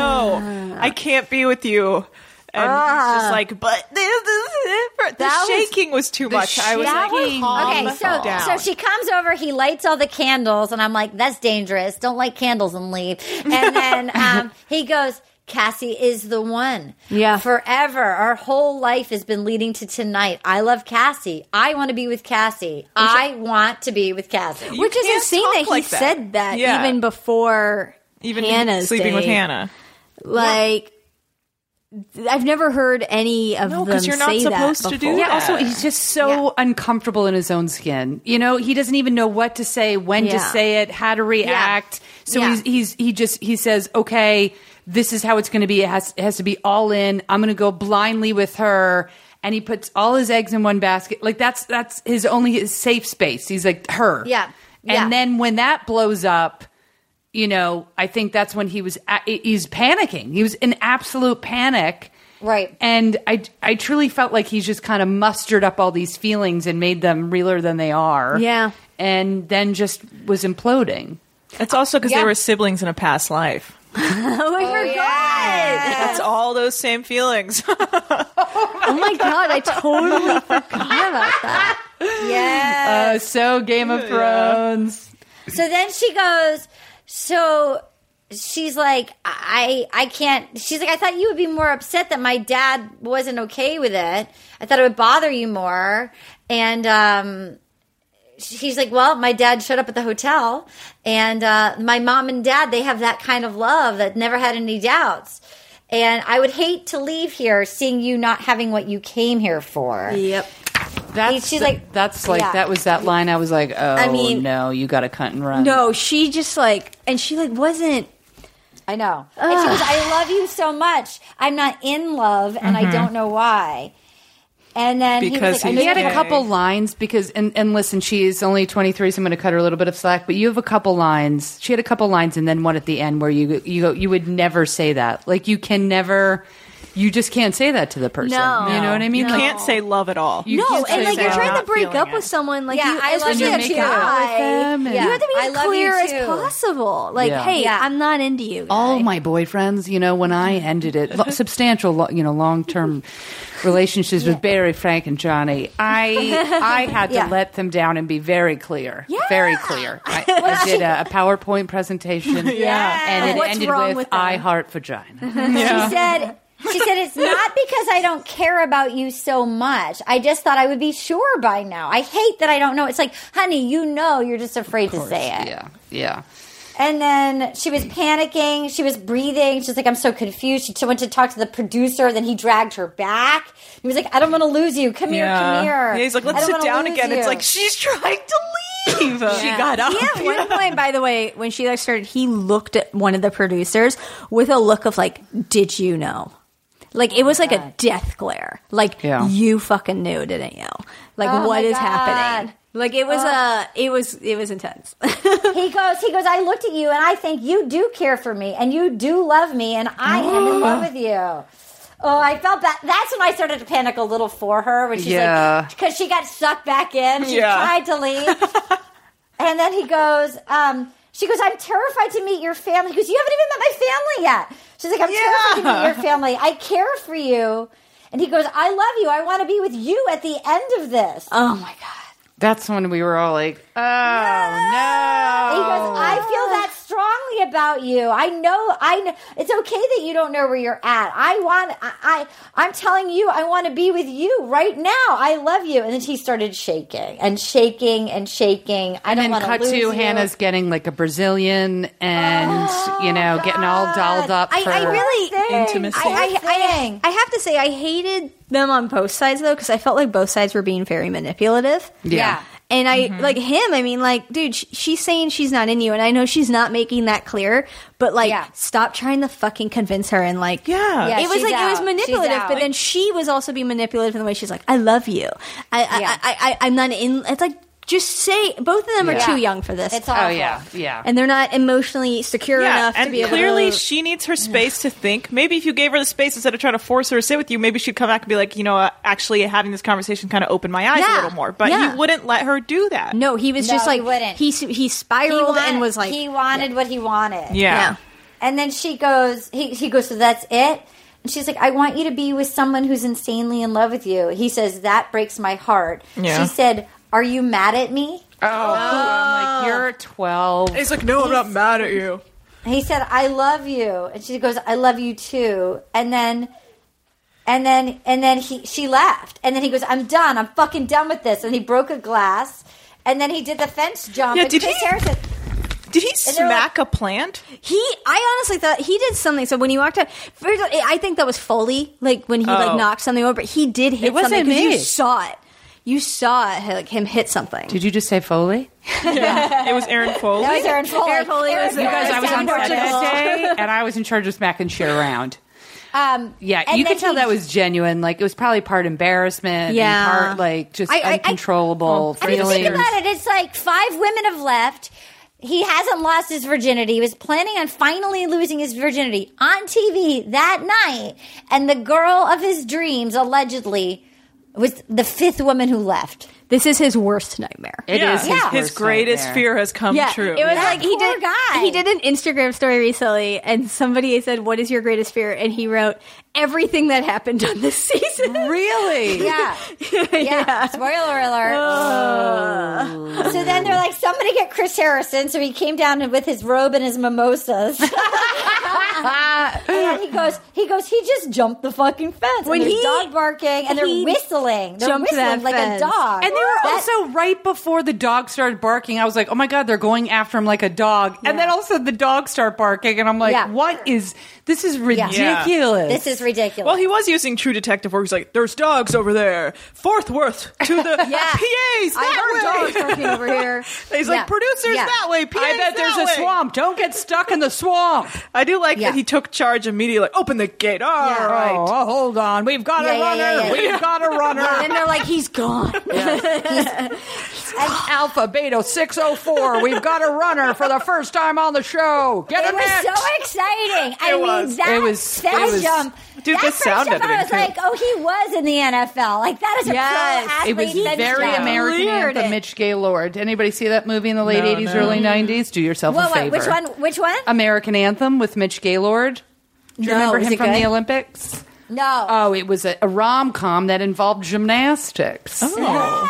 no, I can't be with you. And he's just like, but this, this, this. The That was- shaking was, too much. I was like, shaking. calm Okay, so down. so she comes over. He lights all the candles, and I'm like, "That's dangerous. Don't light candles and leave." And then um, he goes, "Cassie is the one. Yeah. forever. Our whole life has been leading to tonight. I love Cassie. I want to be with Cassie. I want to be with Cassie." Which is can't insane talk that he like that. said that Yeah. even before Even Hannah's sleeping with day. Hannah. Like, I've never heard any of No, them 'cause you're not say that supposed to do before. Yeah, that. also he's just so uncomfortable in his own skin. You know, he doesn't even know what to say, when to Yeah. say it, how to react. So Yeah. he's he's he just he says, "Okay, this is how it's going to be. It has it has to be all in. I'm going to go blindly with her." And he puts all his eggs in one basket. Like that's that's his only his safe space. He's like her. Yeah. And Yeah. then when that blows up, you know, I think that's when he was a- he's panicking. He was in absolute panic. Right. And I, I truly felt like he's just kind of mustered up all these feelings and made them realer than they are. Yeah. And then just was imploding. It's also because Yeah. they were siblings in a past life. Oh, I forgot. That's all those same feelings. Oh my god, I totally forgot about that. Yeah. Uh, so Game of Thrones. So then she goes, so she's like, I I can't, she's like, I thought you would be more upset that my dad wasn't okay with it. I thought it would bother you more. And um, she's like, well, my dad showed up at the hotel, and uh, my mom and dad, they have that kind of love that never had any doubts. And I would hate to leave here seeing you not having what you came here for. Yep. That's She's like- that's like yeah. that was that line. I was like, oh I mean- no, you got to cut and run. No, she just like, and she like wasn't. I know. And she goes, I love you so much. I'm not in love, and I don't know why. And then Because he, was like, he's He had a gay. couple lines because, and, and listen, she's only twenty-three, so I'm going to cut her a little bit of slack. But you have a couple lines. She had a couple lines, and then one at the end where you you go, you would never say that. Like you can never, you just can't say that to the person. No. You know what I mean? You Like, can't say love at all. You No, can't and say like you're that. trying to Not break feeling up it. with someone, like Yeah, you, I love especially you a too. guy, them and- you have to I be love as clear you as too. possible. Like, Yeah. hey, Yeah. I'm not into you. All guy. my boyfriends, you know, when I ended it, lo- substantial, lo- you know, long-term relationships with Barry, Frank, and Johnny, I I had to Yeah. let them down and be very clear, Yeah. very clear. I, I did a, a PowerPoint presentation, Yeah. and it What's ended wrong with, with them? "I heart vagina." She said, she said, it's not because I don't care about you so much. I just thought I would be sure by now. I hate that I don't know. It's like, honey, you know, you're just afraid to say it. Yeah, yeah. And then she was panicking. She was breathing. She's like, I'm so confused. She went to talk to the producer. Then he dragged her back. He was like, I don't want to lose you. Come here, come here. Yeah, he's like, I let's don't sit wanna down lose again. you. It's like, she's trying to leave. She got up. Yeah, at one point, by the way, when she like started, he looked at one of the producers with a look of like, "Did you know?" Like it was like a death glare. Like Yeah. you fucking knew, didn't you? Like Oh what my is God. happening? Like it was a, it was, it was intense. he goes, he goes, I looked at you and I think you do care for me and you do love me and I am in love with you. Oh, I felt that. That's when I started to panic a little for her when she's Yeah. like, because she got sucked back in. She Yeah. tried to leave. And then he goes, um, she goes, I'm terrified to meet your family. He goes, you haven't even met my family yet. She's like, I'm Yeah. terrified to meet your family. I care for you. And he goes, I love you. I want to be with you at the end of this. Oh my God. That's when we were all like, "Oh no!" He goes, I feel that strongly about you. I know, I know. It's okay that you don't know where you're at. I want, I, I I'm telling you, I want to be with you right now. I love you. And then she started shaking and shaking and shaking. I And don't then want cut to lose to you. Hannah's getting like a Brazilian and, you know, getting all dolled up I, for I really, Intimacy. I, I, I, Thing. I have to say, I hated them on both sides though, because I felt like both sides were being very manipulative. Yeah. And I like him. I mean, like, dude, sh- she's saying she's not in you, and I know she's not making that clear. But like, Yeah. stop trying to fucking convince her. And like, Yeah. Yeah, it was she's like it was out. manipulative. She's out. But then she was also being manipulative in the way she's like, "I love you. I, I, Yeah. I, I, I'm not in." It's like, just say. Both of them are Yeah. too young for this. It's awful. Oh yeah, yeah. and they're not emotionally secure Yeah, enough to and be able clearly to. she needs her space to think. Maybe if you gave her the space instead of trying to force her to sit with you, maybe she'd come back and be like, you know, uh, actually having this conversation kind of opened my eyes Yeah, a little more. But yeah. he wouldn't let her do that. No, he was No, just he like wouldn't. he he He spiraled wanted, and was like he wanted what he wanted. Yeah. Yeah. And then she goes, he, he goes, so that's it? And she's like, I want you to be with someone who's insanely in love with you. He says, that breaks my heart. Yeah. She said, are you mad at me? Oh, I'm like, you're twelve. He's like, no, I'm not mad at you. He said, I love you. And she goes, I love you too. And then, and then, and then he, she left. And then he goes, I'm done. I'm fucking done with this. And he broke a glass. And then he did the fence jump. Yeah, and did Chris he- Harrison. Did he they're smack a plant? He, I honestly thought he did something. So when he walked out, first, I think that was Foley, like when he Oh. like knocked something over. But he did hit It wasn't something 'cause me. you saw it. You saw it, like him hit something. Did you just say Foley? It was Aaron Foley. That was Aaron Foley. Aaron Foley was Aaron there. Foley Because I was on sound set Portugal. that day, and I was in charge of smacking shit around. Um, Yeah, and you then could tell he- that was genuine. Like it was probably part embarrassment, Yeah. and part like just I- I- I- uncontrollable I mean, feelings. think about it. It's like five women have left. He hasn't lost his virginity. He was planning on finally losing his virginity on T V that night. And the girl of his dreams, allegedly, was the fifth woman who left. This is his worst nightmare. It Yeah. is his, Yeah. His worst greatest nightmare. fear has come Yeah, true. it was That like he poor did. guy. He did an Instagram story recently, and somebody said, "What is your greatest fear?" And he wrote, "Everything that happened on this season." Really? Yeah. Yeah. Spoiler alert. So then they're like, somebody get Chris Harrison. So he came down with his robe and his mimosas. And he goes, he goes, he just jumped the fucking fence. When and there's he- dog barking and they're he whistling. They're jumped whistling that like fence. a dog. And were That- also right before the dog started barking. I was like, oh my God, they're going after him like a dog. And then all of a sudden the dog started barking. And I'm like, Yeah. what is, this is ridiculous. This is ridiculous. Well, he was using True Detective where he's like, there's dogs over there. Forthworth to the Yeah. P As I heard that way. dogs barking over here. He's Yeah. like, producers Yeah. that way, P As I bet there's that a way. swamp. Don't get stuck in the swamp. I do like Yeah. that he took charge immediately. Like, open the gate. All Yeah. right. Oh, oh, hold on. We've got Yeah, a yeah, runner. yeah, yeah. We've got a runner. And they're like, he's gone. Alpha Beta six oh four. We've got a runner for the first time on the show. Get it him was next. so exciting. I It mean, was. that, It was- that it was- jump. Dude, that the first sound jump, I editing, was too. like, oh, he was in the N F L. Like, that is a Yes. pro athlete. It was then very jump. American Cleared anthem, it. Mitch Gaylord. Anybody see that movie in the late No, eighties, no. early nineties? Do yourself What, a what, favor. which one? Which one? American Anthem with Mitch Gaylord. Do you No, remember was him it from good? the Olympics? No. Oh, it was a, a rom-com that involved gymnastics. Oh.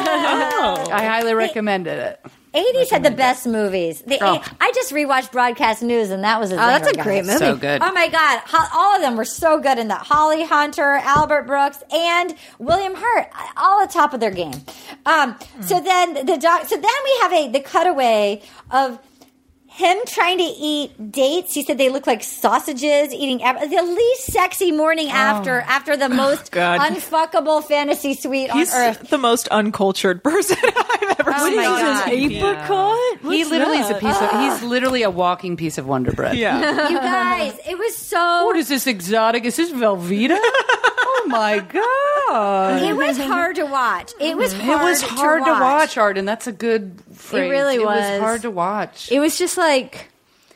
I highly recommended it. eighties had the best movies. The Oh. eight- I just rewatched Broadcast News, and that was a Oh, that's zinger, a great guys. movie. So good. Oh my God! Ho- All of them were so good in that. Holly Hunter, Albert Brooks, and William Hurt, all at top of their game. Um, So then the doc. So then we have a the cutaway of him trying to eat dates. He said they look like sausages. Eating ev- the least sexy morning after after the most God. unfuckable fantasy suite He's on earth. the most uncultured person I've ever Oh seen. my God. Apricot? He literally is a piece of. He's literally a walking piece of Wonder Bread. Yeah. You guys, it was so. What is this exotic? Is this Velveeta? Oh my God. It was hard to watch. It was It hard was hard to watch. watch, Arden. That's a good phrase. really It was was. hard to watch. It was just like,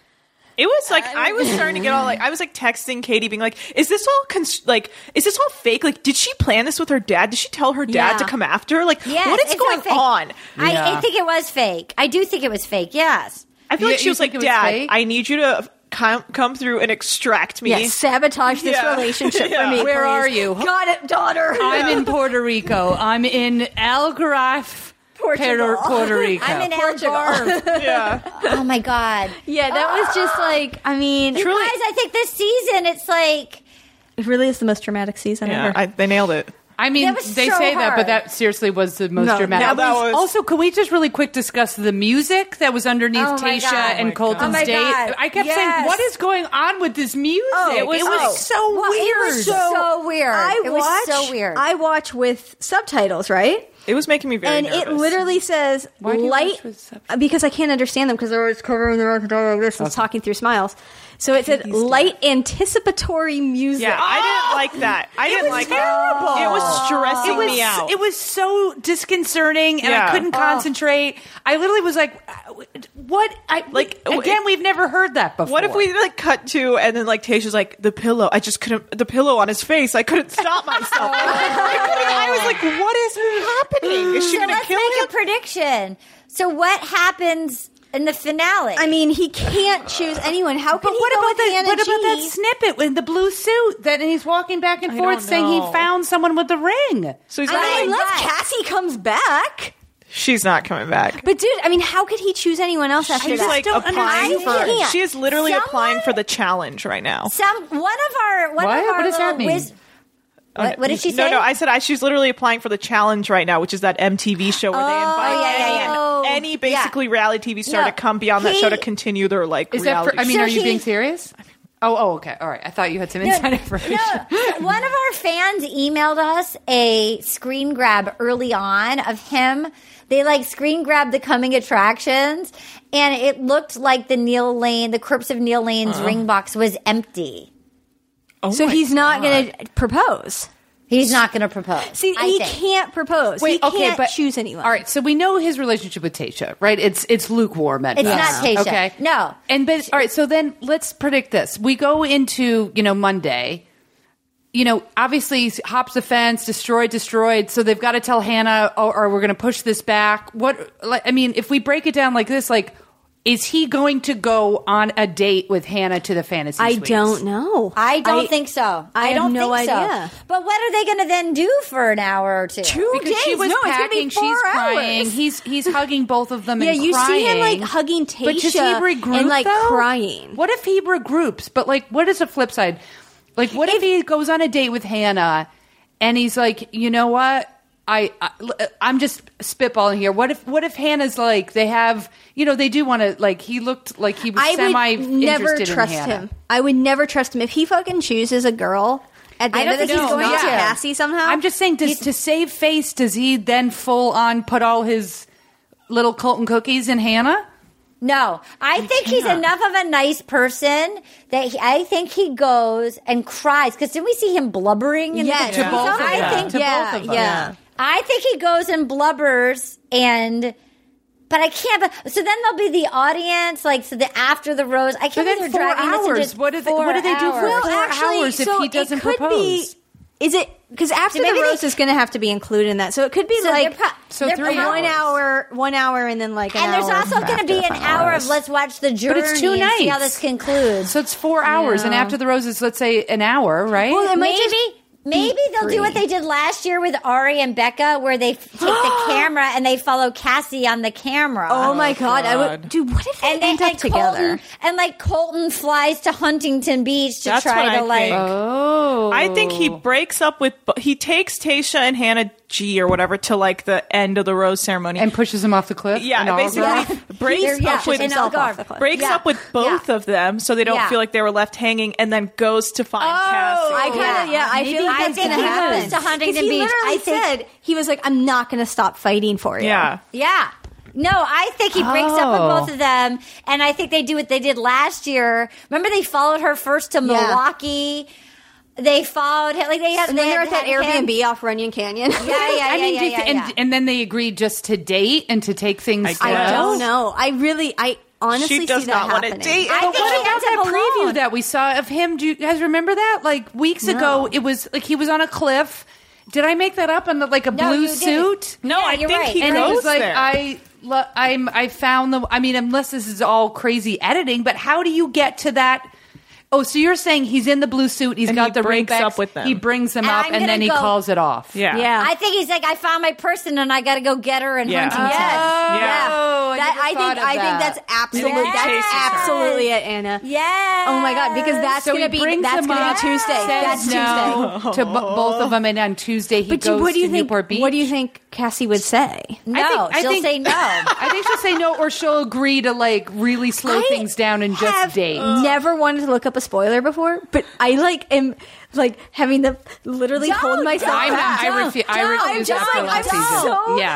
It was like I was starting to get all like I was like texting Katie, being like, "Is this all cons- like? Is this all fake? Like, did she plan this with her dad? Did she tell her dad Yeah. to come after her? Like, Yes, what is it's all going fake. on?" I, Yeah. I think it was fake. I do think it was fake. Yes. I feel You- like she you was like, think it was "Dad, fake? I need you to come come through and extract me." yeah, sabotage this Yeah. relationship Yeah. for me. Where please. are you? Got it, daughter. I'm in Puerto Rico. I'm in Algarve, Puerto, Puerto Rico. I'm in Portugal. Algarve. Yeah. Oh my God. Yeah, that was just like, I mean, You guys, I think this season it's like it really is the most dramatic season Yeah, ever. I, they nailed it. I mean, That was they so say that, hard. but that seriously was the most No, dramatic. no, that was- Also, can we just really quick discuss the music that was underneath Oh my Tasha God. and Oh my Colton's God. Oh my date? God. I kept Yes. saying, what is going on with this music? Oh, it was, it was- so well, weird. it was so weird. I it watch, was so weird. I watch with subtitles, right? It was making me very and nervous. it literally says Why do you light watch with subtitles? because I can't understand them because they're always covering their mouth like this and talking through smiles. So it said light anticipatory music. Yeah, I didn't like that. I didn't was like terrible. it. It was stressing It was, me out. it was so disconcerting, and Yeah. I couldn't Oh. concentrate. I literally was like, "What?" I Like, again, we've never heard that before. What if we like cut to and then like Tasha's like the pillow? I just couldn't the pillow on his face. I couldn't stop myself. I, couldn't, I was like, what is happening? Is she so gonna let's kill make him? a prediction. So what happens in the finale? I mean, he can't choose anyone. How can But he what go about with that? Hannah What about that G? snippet in the blue suit that he's walking back and I forth don't saying he know. found someone with the ring? So he's I not mean, like, unless God. Cassie comes back. she's not coming back. But dude, I mean, how could he choose anyone else after She's that? like don't applying understand. for. I can't. She is literally Someone- applying for the challenge right now. some one of our one What? of our What does that little mean? wiz- what, what did she say? No, no. I said I, she's literally applying for the challenge right now, which is that M T V show where they invite yeah, yeah, yeah. any, any basically reality T V star No, to come beyond that show to he- continue their like Is that? reality. For, I mean, So are you he- being serious? Oh, oh, okay, all right. I thought you had some No, inside information. no. One of our fans emailed us a screen grab early on of him. They like screen grabbed the coming attractions, and it looked like the Neil Lane, the corpse of Neil Lane's Uh-huh. ring box was empty. Oh so my he's not God. going to propose. He's not going to propose. See, I he think. can't propose. he can't choose anyone. All right, so we know his relationship with Tasha, right? It's it's lukewarm at It's best. not Tasha. Okay, No. And but all right, so then let's predict this. We go into you know Monday. You know, obviously hops the fence, destroyed, destroyed. So they've got to tell Hannah, oh, or we're going to push this back. What? Like, I mean, if we break it down like this, like, is he going to go on a date with Hannah to the fantasy I suites? don't know. I don't think so. I have don't no think idea. so. But what are they going to then do for an hour or two? Two Because she days. was No, it's gonna be packing, four she's crying. hours. He's he's hugging both of them. Yeah, and you see him crying. like hugging Tasha But does he regroup and like though? crying. What if he regroups? But like, what is the flip side? Like, what if, he goes on a date with Hannah and he's like, you know what? I, I I'm just spitballing here. What if what if Hannah's like they have you know they do want to like he looked like he was I semi would never interested trust in Hannah. him. I would never trust him if he fucking chooses a girl. At the I end don't of this, think he's he's going going to to. Cassie somehow. I'm just saying, does, to save face, does he then full on put all his little Colton cookies in Hannah? No, I think he's enough of a nice person that he, I think he goes and cries. Because didn't we see him blubbering in Yeah, the to episode? both of I them. think To yeah, both of them. yeah. I think he goes and blubbers and. But I can't. But, so then there'll be the audience, like so the after the rose. I But can't. then believe four they're dragging this hours. into What do they- four what do they do for hours. Well, four actually, hours if so he doesn't it could propose? be. Is it because after So maybe the they- roast is going to have to be included in that? So it could be So they're like pro- So they're three pro- one hour, one hour, and then like an And there's hour also going to after be the an final hour roast. of let's watch the journey But it's two and see how nights. this concludes. So it's four hours, and Yeah. after the roses, let's say an hour, right? Well, it might maybe just maybe be they'll three. do what they did last year with Ari and Becca, where they f- take the camera and they follow Cassie on the camera. Oh my god! I would, God. dude. What if they And they end up and together? Colton, and like Colton flies to Huntington Beach to That's try what to I like. think. oh, I think he breaks up with. He takes Tayshia and Hannah G or whatever to like the end of the rose ceremony. and pushes him off the cliff. yeah, in Algarve? basically breaks They're- yeah, up with in himself Algarve. off the cliff. breaks Yeah. up with both Yeah. of them, so they don't Yeah. feel like they were left hanging, and then goes to find Cassie. I kind of Yeah. yeah. I Maybe feel like I that's think gonna he happen. goes to Huntington 'Cause he Beach. literally I think- said he was like, "I'm not going to stop fighting for you." Yeah. Yeah. No, I think he breaks up Oh. with both of them, and I think they do what they did last year. Remember, they followed her first to Yeah. Milwaukee. They followed him, like they had. And then they they're had at that had him- Airbnb off Runyon Canyon. Yeah, yeah, I mean, yeah, do yeah, you thi- yeah, and, yeah. and then they agreed just to date and to take things. I slow? I guess. don't know. I really, I honestly She does see that not want to happening. date. I But think what he about ends that up preview alone. that we saw of him? Do you guys remember that? Like weeks ago, it was like he was on a cliff. Did I make that up on the, like a No, blue you didn't. suit? No, Yeah, I you're think right. he And goes it was like there. I, lo- I'm, I found the. I mean, unless this is all crazy editing, but how do you get to that? Oh, so you're saying he's in the blue suit? He's And got he the breaks Rebec's, up with them. He brings them And up, I'm and gonna then he go- calls it off. yeah. Yeah. I think he's like, I found my person, and I got to go get her in Yeah. Huntington. Yes. Yeah. Oh, I That, never I think thought of I think that. that's absolutely Yes. that's Chases her. absolutely it, Anna. Yes. Oh my god, because that's So gonna he be brings that's them gonna up, be Tuesday. says That's no Tuesday. to bo- both of them, and on Tuesday he But goes what do you to think? Newport Beach. What do you think Cassie would say? No, I think- I she'll think- say no. I think she'll say no, or she'll agree to like really slow I things down and just have date. Never wanted to look up a spoiler before, but I like am like having to literally Don't, hold myself don't, I'm back. not- I refu- I Don't. refuse I'm just after like last I'm season. so Yeah.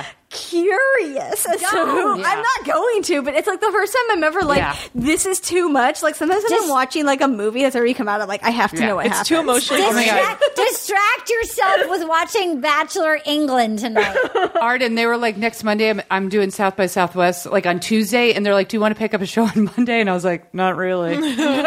curious as to Don't. who. Yeah. I'm not going to, but it's like the first time I'm ever like, Yeah. this is too much. Like sometimes when Just- I'm watching like a movie that's already come out, I'm like, I have to Yeah. know what It's happens. too emotionally. Oh my God. Distract, distract yourself with watching Bachelor England tonight. Arden, they were like, next Monday, I'm, I'm doing South by Southwest, like on Tuesday, and they're like, do you want to pick up a show on Monday? And I was like, not really.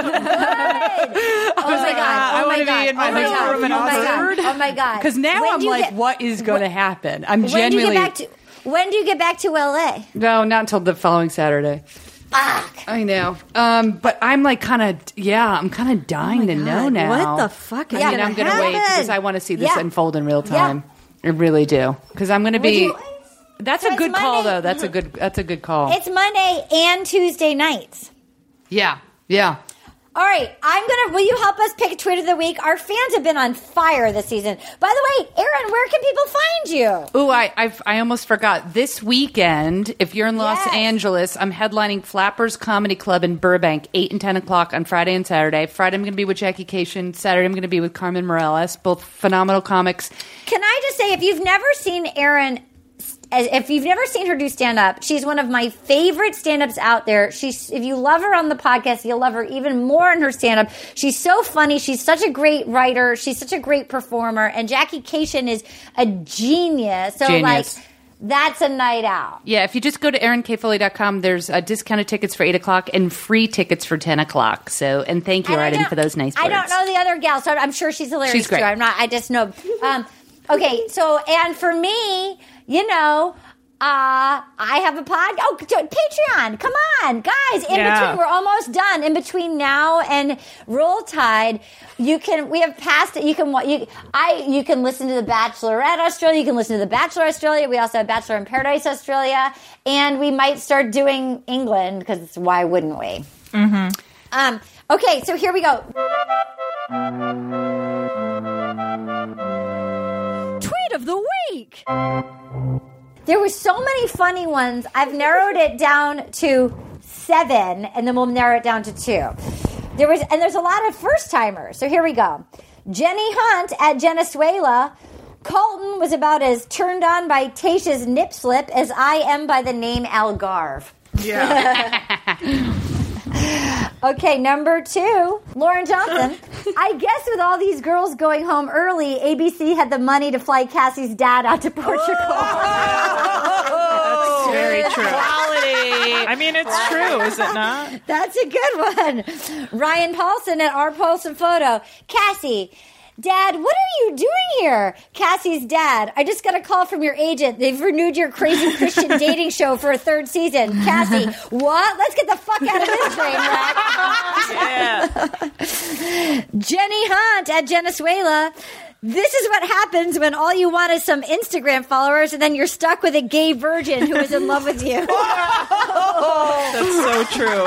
Oh my god! I Oh wanna my be god! in my Oh my hotel god! room in Oh my Oxford. god! Oh my god! Because now When I'm do you like, get- what is going to happen? I'm When do you genuinely. get back to? When do you get back to L A? No, not until the following Saturday. Fuck. I know. Um, but I'm like kind of, yeah, I'm kind of dying to know God, now. what the fuck is I mean, gonna I'm going to wait happen? because I want to see this Yeah. unfold in real time. I really do. Because I'm going to be. you- That's So a it's good call, Monday. though. That's a good. That's a good call. It's Monday and Tuesday nights. yeah, yeah. All right, I'm gonna. Will you help us pick a tweet of the week? Our fans have been on fire this season. By the way, Aaron, where can people find you? Ooh, I I've, I almost forgot. This weekend, if you're in Los Yes. Angeles, I'm headlining Flappers Comedy Club in Burbank, eight and ten o'clock on Friday and Saturday. Friday, I'm going to be with Jackie Cation. Saturday, I'm going to be with Carmen Morales, both phenomenal comics. Can I just say, if you've never seen Erin, as- if you've never seen her do stand up, she's one of my favorite stand ups out there. She's, if you love her on the podcast, you'll love her even more in her stand up. She's so funny. She's such a great writer. She's such a great performer. And Jackie Cation is a genius. So, Genius. like, that's a night out. Yeah, if you just go to aaron k foley dot com, there's uh, discounted tickets for eight o'clock and free tickets for ten o'clock. So, and thank you, And I Arden, don't- for those nice words. I don't know the other gal, so I'm sure she's hilarious She's great. too. I'm not. I just know. Um, okay, so and for me, you know. Uh, I have a pod. Oh, Patreon. Come on, guys. In Yeah. between, we're almost done. In between now and Roll Tide, you can, we have passed it. You can, wa- you, I, you can listen to The Bachelorette Australia. You can listen to The Bachelor Australia. We also have Bachelor in Paradise Australia. And we might start doing England because why wouldn't we? Mm-hmm. Um, okay, so here we go. Tweet of the week. week. There were so many funny ones. I've narrowed it down to seven, and then we'll narrow it down to two. There was, and there's a lot of first timers. So here we go. Jenny Hunt at Venezuela. Colton was about as turned on by Tasha's nip slip as I am by the name Algarve. Yeah. Okay, number two, Lauren Johnson. I guess with all these girls going home early, A B C had the money to fly Cassie's dad out to Portugal. That's very true. Quality. I mean, it's true, is it not? That's a good one. Ryan Paulson at R Paulson Photo. Cassie, Dad, what are you doing here? Cassie's dad. I just got a call from your agent. They've renewed your crazy Christian dating show for a third season. Cassie, what? Let's get the fuck out of this train wreck. Yeah. Jenny Hunt at Venezuela. This is what happens when all you want is some Instagram followers and then you're stuck with a gay virgin who is in love with you. That's so true.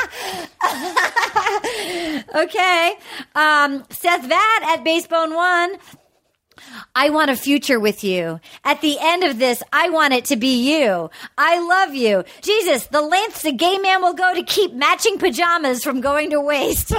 Okay. Um, Seth Vatt at Basebone One. I want a future with you. At the end of this, I want it to be you. I love you. Jesus, the lengths a gay man will go to keep matching pajamas from going to waste.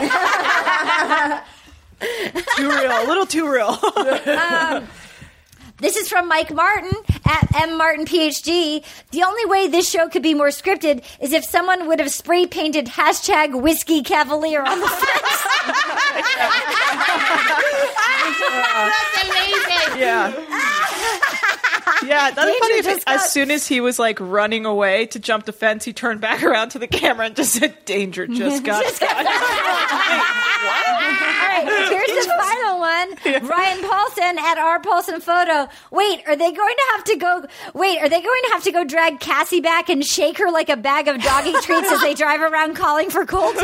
Too real. A little too real. um, this is from Mike Martin at M Martin PhD. The only way this show could be more scripted is if someone would have spray painted hashtag Whiskey Cavalier on the fence. That's amazing. Yeah. Yeah, that's Danger funny. If just it, got- as soon as he was like running away to jump the fence, he turned back around to the camera and just said, "Danger just got." Just got- All right, here's the final one. Ryan Paulson at R Paulson Photo. Wait, are they going to have to go? Wait, are they going to have to go drag Cassie back and shake her like a bag of doggy treats as they drive around calling for Colton?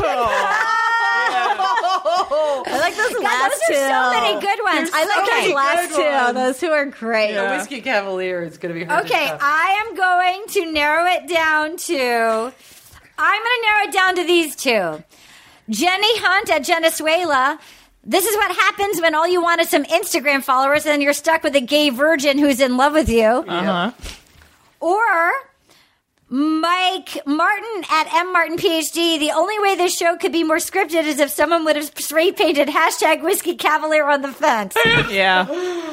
I like those God, last those two. are so many good ones. I like okay. those last good two. ones. Those two are great. The Whiskey Cavalier is going to be hard Okay, to top. I am going to narrow it down to. I'm going to narrow it down to these two. Jenny Hunt at Venezuela. This is what happens when all you want is some Instagram followers and then you're stuck with a gay virgin who's in love with you. Uh-huh. Or Mike Martin at M Martin PhD. The only way this show could be more scripted is if someone would have spray painted hashtag Whiskey Cavalier on the fence. Yeah.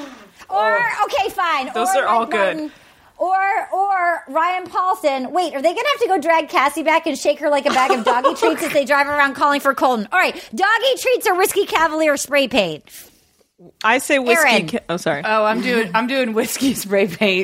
Or, okay, fine. Those or are all Mike good. Martin. Or or Ryan Paulson. Wait, are they going to have to go drag Cassie back and shake her like a bag of doggy treats as they drive around calling for Colton? All right, doggy treats or Whiskey Cavalier spray paint? I say whiskey. Aaron. Ca- oh, sorry. Oh, I'm doing I'm doing whiskey spray paint.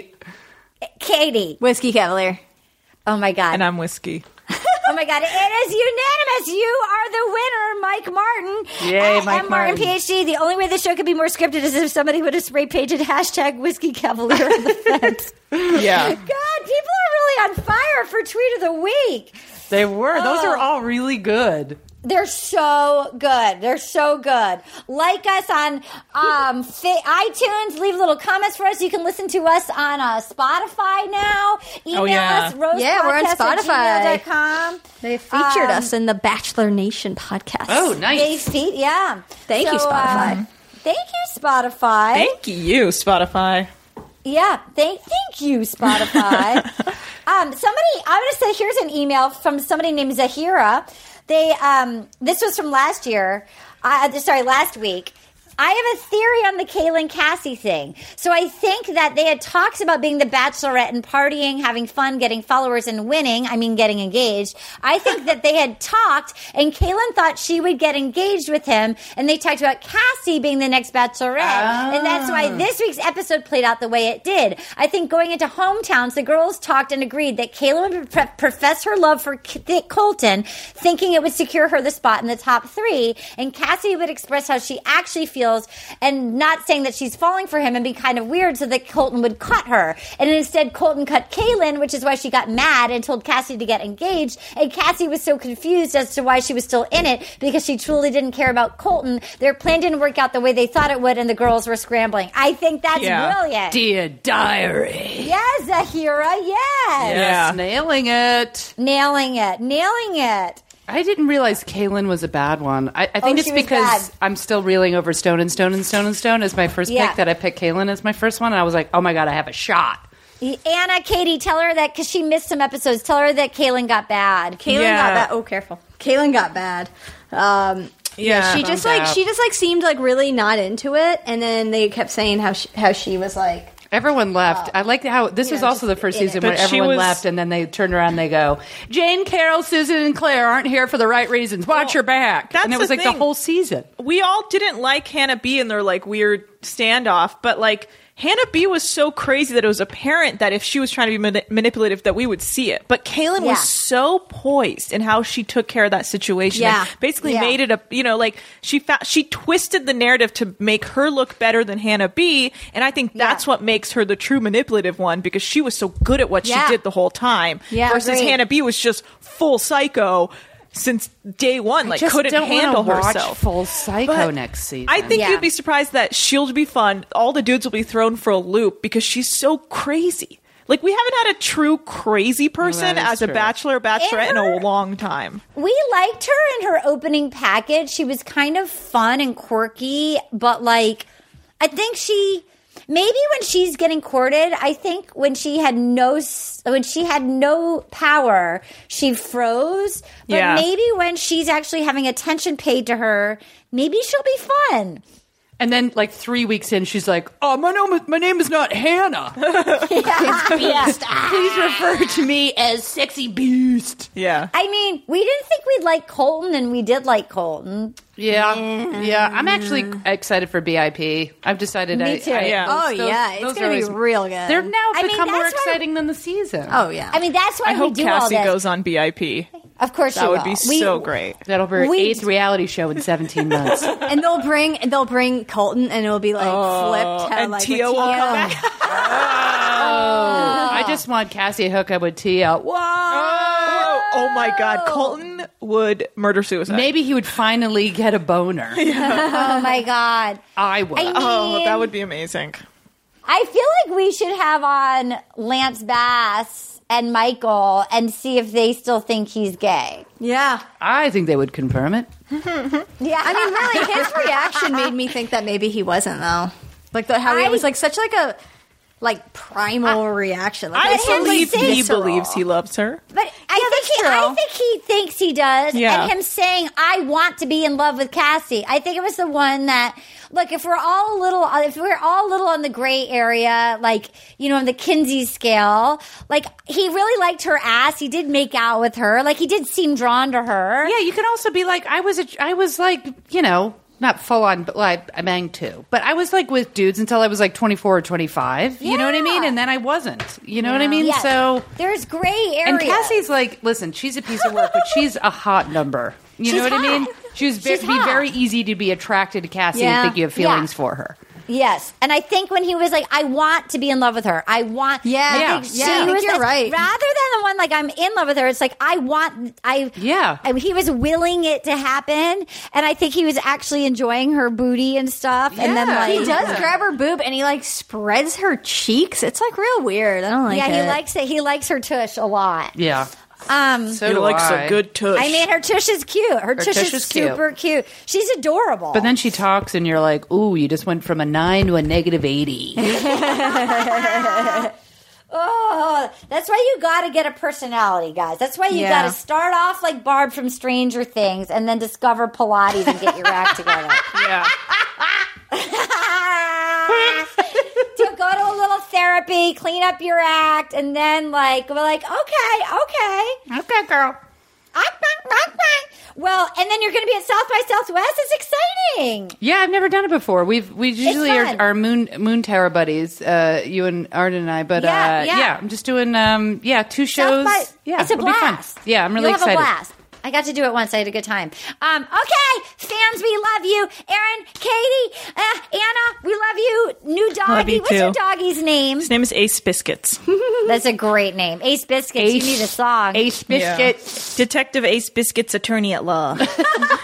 Katie. Whiskey Cavalier. Oh, my God. And I'm whiskey. Oh, my God. It is unanimous. You are the winner, Mike Martin. Yay, At Mike M. Martin, Martin. PhD. The only way the show could be more scripted is if somebody would have spray painted hashtag Whiskey Cavalier on the fence. Yeah. God, people are really on fire for Tweet of the Week. They were. Those Oh. are all really good. They're so good. They're so good. Like us on um, fi- iTunes. Leave little comments for us. You can listen to us on uh, Spotify now. Email Oh, yeah. us, rose Yeah, we're on podcast at Spotify. gmail dot com. They featured Um, us in the Bachelor Nation podcast. Oh, They nice. feed, yeah. Thank you, So, Spotify. uh, thank you, Spotify. Thank you, Spotify. Yeah, thank thank you, Spotify. um, somebody, I'm going to say here's an email from somebody named Zahira. They, um, this was from last year. Uh, sorry, last week. I have a theory on the Kaylin Cassie thing. So I think that they had talks about being the Bachelorette and partying, having fun, getting followers, and winning. I mean, getting engaged. I think that they had talked, and Kaylin thought she would get engaged with him, and they talked about Cassie being the next Bachelorette. And that's why this week's episode played out the way it did. I think going into hometowns, the girls talked and agreed that Kaylin would pre- profess her love for K- Colton, thinking it would secure her the spot in the top three, and Cassie would express how she actually feels and not saying that she's falling for him and be kind of weird so that Colton would cut her. And instead, Colton cut Kaylin, which is why she got mad and told Cassie to get engaged. And Cassie was so confused as to why she was still in it because she truly didn't care about Colton. Their plan didn't work out the way they thought it would, and the girls were scrambling. I think that's Yeah. brilliant. Dear diary. Yes, Zahira, yes. Yeah. Nailing it. Nailing it. Nailing it. I didn't realize Kaylin was a bad one. I, I think Oh, it's she was because bad. I'm still reeling over Stone and Stone and Stone and Stone as my first Yeah. pick that I picked Kaylin as my first one. And I was like, oh my God, I have a shot. Anna, Katie, tell her that because she missed some episodes. Tell her that Kaylin got bad. Kaylin Yeah. got bad. Oh, careful. Kaylin got bad. Um, Yeah. she just Bummed like out. she just like seemed like really not into it, and then they kept saying how she, how she was like. Everyone left. I like how this you was know, also the just first in it. season But where she everyone was- left and then they turned around and they go, Jane, Carol, Susan, and Claire aren't here for the right reasons. Watch Well, your back. that's And it the was like thing. the whole season. We all didn't like Hannah B in their like weird standoff, but like Hannah B was so crazy that it was apparent that if she was trying to be mani- manipulative, that we would see it. But Kaylin Yeah. was so poised in how she took care of that situation. Yeah. And basically Yeah. made it a, you know, like she fa- she twisted the narrative to make her look better than Hannah B. And I think that's Yeah. what makes her the true manipulative one because she was so good at what Yeah. she did the whole time. Yeah, versus agreed. Hannah B was just full psycho since day one, like Just couldn't don't wanna handle watch herself. Full Psycho But next season. I think Yeah. you'd be surprised that Shield would be fun. All the dudes will be thrown for a loop because she's so crazy. Like we haven't had a true crazy person that is as a true. bachelor or bachelorette in And her- a long time. We liked her in her opening package. She was kind of fun and quirky, but like, I think she maybe when she's getting courted, I think when she had no s- when she had no power, she froze. But Yeah. maybe when she's actually having attention paid to her, maybe she'll be fun. And then, like three weeks in, she's like, "Oh, my name, is, my name is not Hannah. Yeah. Please refer to me as Sexy Beast." Yeah. I mean, we didn't think we'd like Colton, and we did like Colton. Yeah, yeah. I'm actually excited for B I P. I've decided. Me I, too. I, Yeah. Oh, those- yeah, it's those gonna are be always- real good. They're now I mean, become more that's why- exciting than the season. Oh yeah. I mean, that's why I we hope do all Cassie this. goes on B I P. Of course, That she would will. be We- so great. That'll be her We- eighth reality show in seventeen months. and they'll bring they'll bring Colton, and it'll be like flipped. How, and like, Tia with will Tia. come back. I just want Cassie hook up with Tia. Whoa! Oh, oh my God. Colton would murder suicide. Maybe he would finally get a boner. Oh my god! I would. I mean, Oh, that would be amazing. I feel like we should have on Lance Bass and Michael and see if they still think he's gay. Yeah. I think they would confirm it. Yeah, I mean, really, his reaction made me think that maybe he wasn't though. Like the, how I- it was like such like a like primal reaction. Like, I it seemed, believe like, he visceral. believes he loves her. But I think he, true. I think he thinks he does, Yeah. and him saying, "I want to be in love with Cassie." I think it was the one that, look, if we're all a little, if we're all a little on the gray area, like you know, on the Kinsey scale, like he really liked her ass. He did make out with her. Like he did seem drawn to her. Yeah, you can also be like, I was, a, I was like, you know, not full on, but like I banged too. But I was like with dudes until I was like twenty-four or twenty-five. You know what I mean? Yeah. And then I wasn't. You know what I mean? Yes. So, there's gray areas. and Cassie's like, listen, she's a piece of work, but she's a hot number. You She's know what I mean? hot. She was ve- She's be hot. very easy to be attracted to Cassie Yeah. and think you have feelings Yeah. for her. Yes, and I think when he was like, "I want to be in love with her," I want. Yeah. I Yeah. think Yeah, she I think was you're this- right. Rather than the one like I'm in love with her, it's like I want. I Yeah. I, he was willing it to happen, and I think he was actually enjoying her booty and stuff. And then Yeah. like He does grab her boob and he like spreads her cheeks. It's like real weird. I don't like yeah, it. he likes it. He likes her tush a lot. Yeah. Um, So He do likes I. a good tush. I mean, her tush is cute. Her, tush, tush is, is cute. super cute. She's adorable. But then she talks, and you're like, "Ooh, you just went from a nine to a negative eighty." Oh, that's why you got to get a personality, guys. That's why you Yeah. got to start off like Barb from Stranger Things and then discover Pilates and get your act together. yeah. To go to a little therapy, clean up your act, and then like we're like, okay, okay, Okay, girl. well, and then you're going to be at South by Southwest. It's exciting. Yeah, I've never done it before. We've we usually are, fun. are moon moon terror buddies, uh, you and Arden and I. But Yeah, uh, yeah. I'm just doing um, yeah two shows. South by, yeah, it's a it'll be fun. blast. Yeah, I'm really You'll excited. Have a blast. I got to do it once. I had a good time. Um, okay, fans, we love you. Aaron, Katie, uh, Anna, we love you. New doggy. Love you What's your too. doggy's name? His name is Ace Biscuits. That's a great name. Ace Biscuits. Ace- you need a song. Ace biscuit. Detective Ace Biscuits, attorney at law.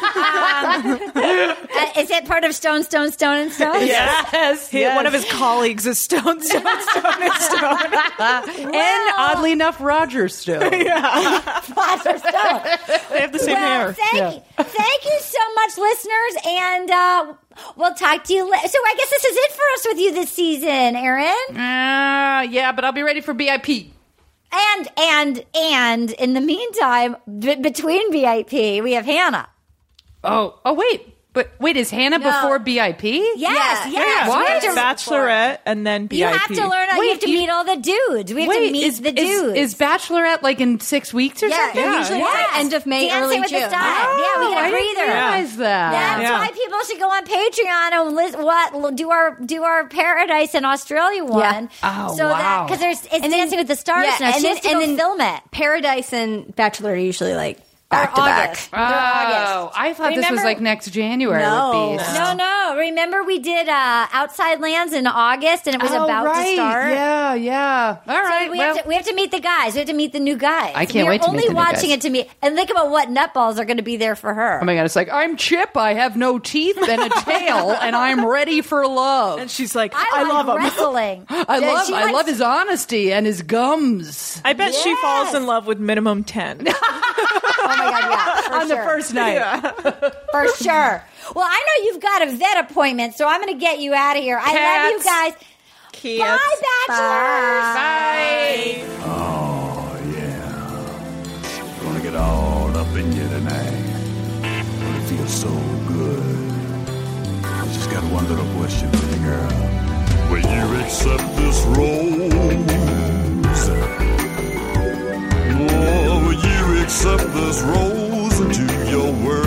uh, is it part of Stone, Stone, Stone and Stone? Yes. He- yes. One of his colleagues is Stone, Stone, Stone, and Stone. And oddly enough, Roger Stone. Roger Stone. They have the same Well, hair. thank, Yeah. you, thank you so much, listeners, and uh, we'll talk to you later. So I guess this is it for us with you this season, Aaron. Uh, yeah, but I'll be ready for B I P. And and and in the meantime, b- between V I P, we have Hannah. Oh, oh, wait. But wait, is Hannah No. before B I P? Yes, yes. What? We have to- Bachelorette and then B You I P. have to learn. Wait, you have to you- meet all the dudes. We have Wait, to meet is, the is- dudes. Is, Bachelorette like in six weeks or yeah, something? they're Yeah. usually Yes. like End of May, Dancing early with June. the Stars. yeah, we Oh, get a I didn't breather. realize that. That's Yeah. why people should go on Patreon and list, what do our do our Paradise in Australia one. Oh, so that wow. because there's it's And then- Dancing with the Stars yeah, now. and She then- has to and go then- film it. Paradise and Bachelor are usually like back Or to back. August. Oh, They're August. I thought this was Remember- like next January No, with Beast. no, no. Remember we did uh, Outside Lands in August, and it was Oh, about right. to start. Yeah, yeah. All So right. we, well, have to, we have to meet the guys. We have to meet the new guys. I can't We're wait to only meet the new watching guys. it to meet. And think about what nutballs are going to be there for her. oh my God, it's like, I'm Chip, I have no teeth and a tail, and I'm ready for love. And she's like, I, I, like love him. wrestling. I Yeah, love she I likes- love his honesty and his gums. I bet she Yes. falls in love with minimum ten. Oh my God, yeah. For On the sure. first night. For sure. Well, I know you've got a vet appointment, so I'm going to get you out of here. I love you Cats. guys. Bye, bachelors. Bye. Oh, yeah. Gonna get all up in you tonight. Gonna feel so good. I just got one little question for you, girl. Will you accept this rose? Oh, will you accept this rose into your world?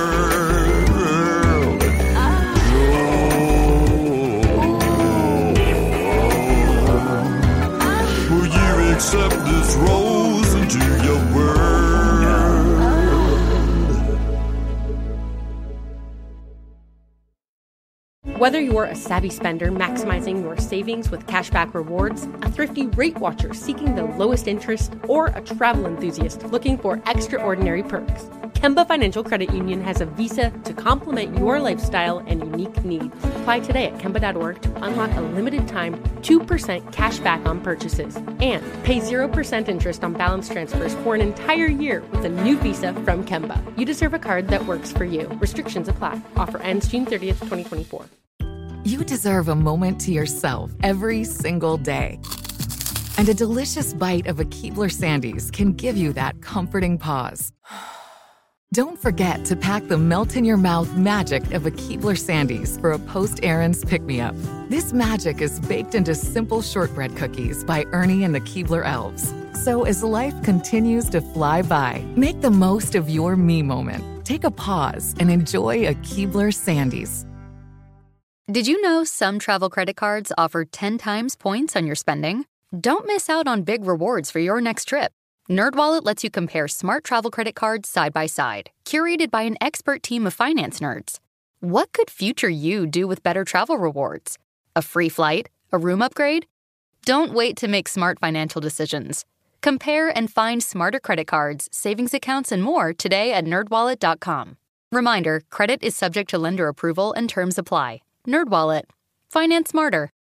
Oh, will you accept this rose into your world? Whether you're a savvy spender maximizing your savings with cashback rewards, a thrifty rate watcher seeking the lowest interest, or a travel enthusiast looking for extraordinary perks, Kemba Financial Credit Union has a visa to complement your lifestyle and unique needs. Apply today at Kemba dot org to unlock a limited time two percent cash back on purchases and pay zero percent interest on balance transfers for an entire year with a new visa from Kemba. You deserve a card that works for you. Restrictions apply. Offer ends June thirtieth, twenty twenty-four. You deserve a moment to yourself every single day. And a delicious bite of a Keebler Sandies can give you that comforting pause. Don't forget to pack the melt-in-your-mouth magic of a Keebler Sandies for a post-errands pick-me-up. This magic is baked into simple shortbread cookies by Ernie and the Keebler Elves. So as life continues to fly by, make the most of your me moment. Take a pause and enjoy a Keebler Sandies. Did you know some travel credit cards offer ten times points on your spending? Don't miss out on big rewards for your next trip. NerdWallet lets you compare smart travel credit cards side by side, curated by an expert team of finance nerds. What could future you do with better travel rewards? A free flight? A room upgrade? Don't wait to make smart financial decisions. Compare and find smarter credit cards, savings accounts, and more today at nerd wallet dot com. Reminder, credit is subject to lender approval and terms apply. NerdWallet. Finance smarter.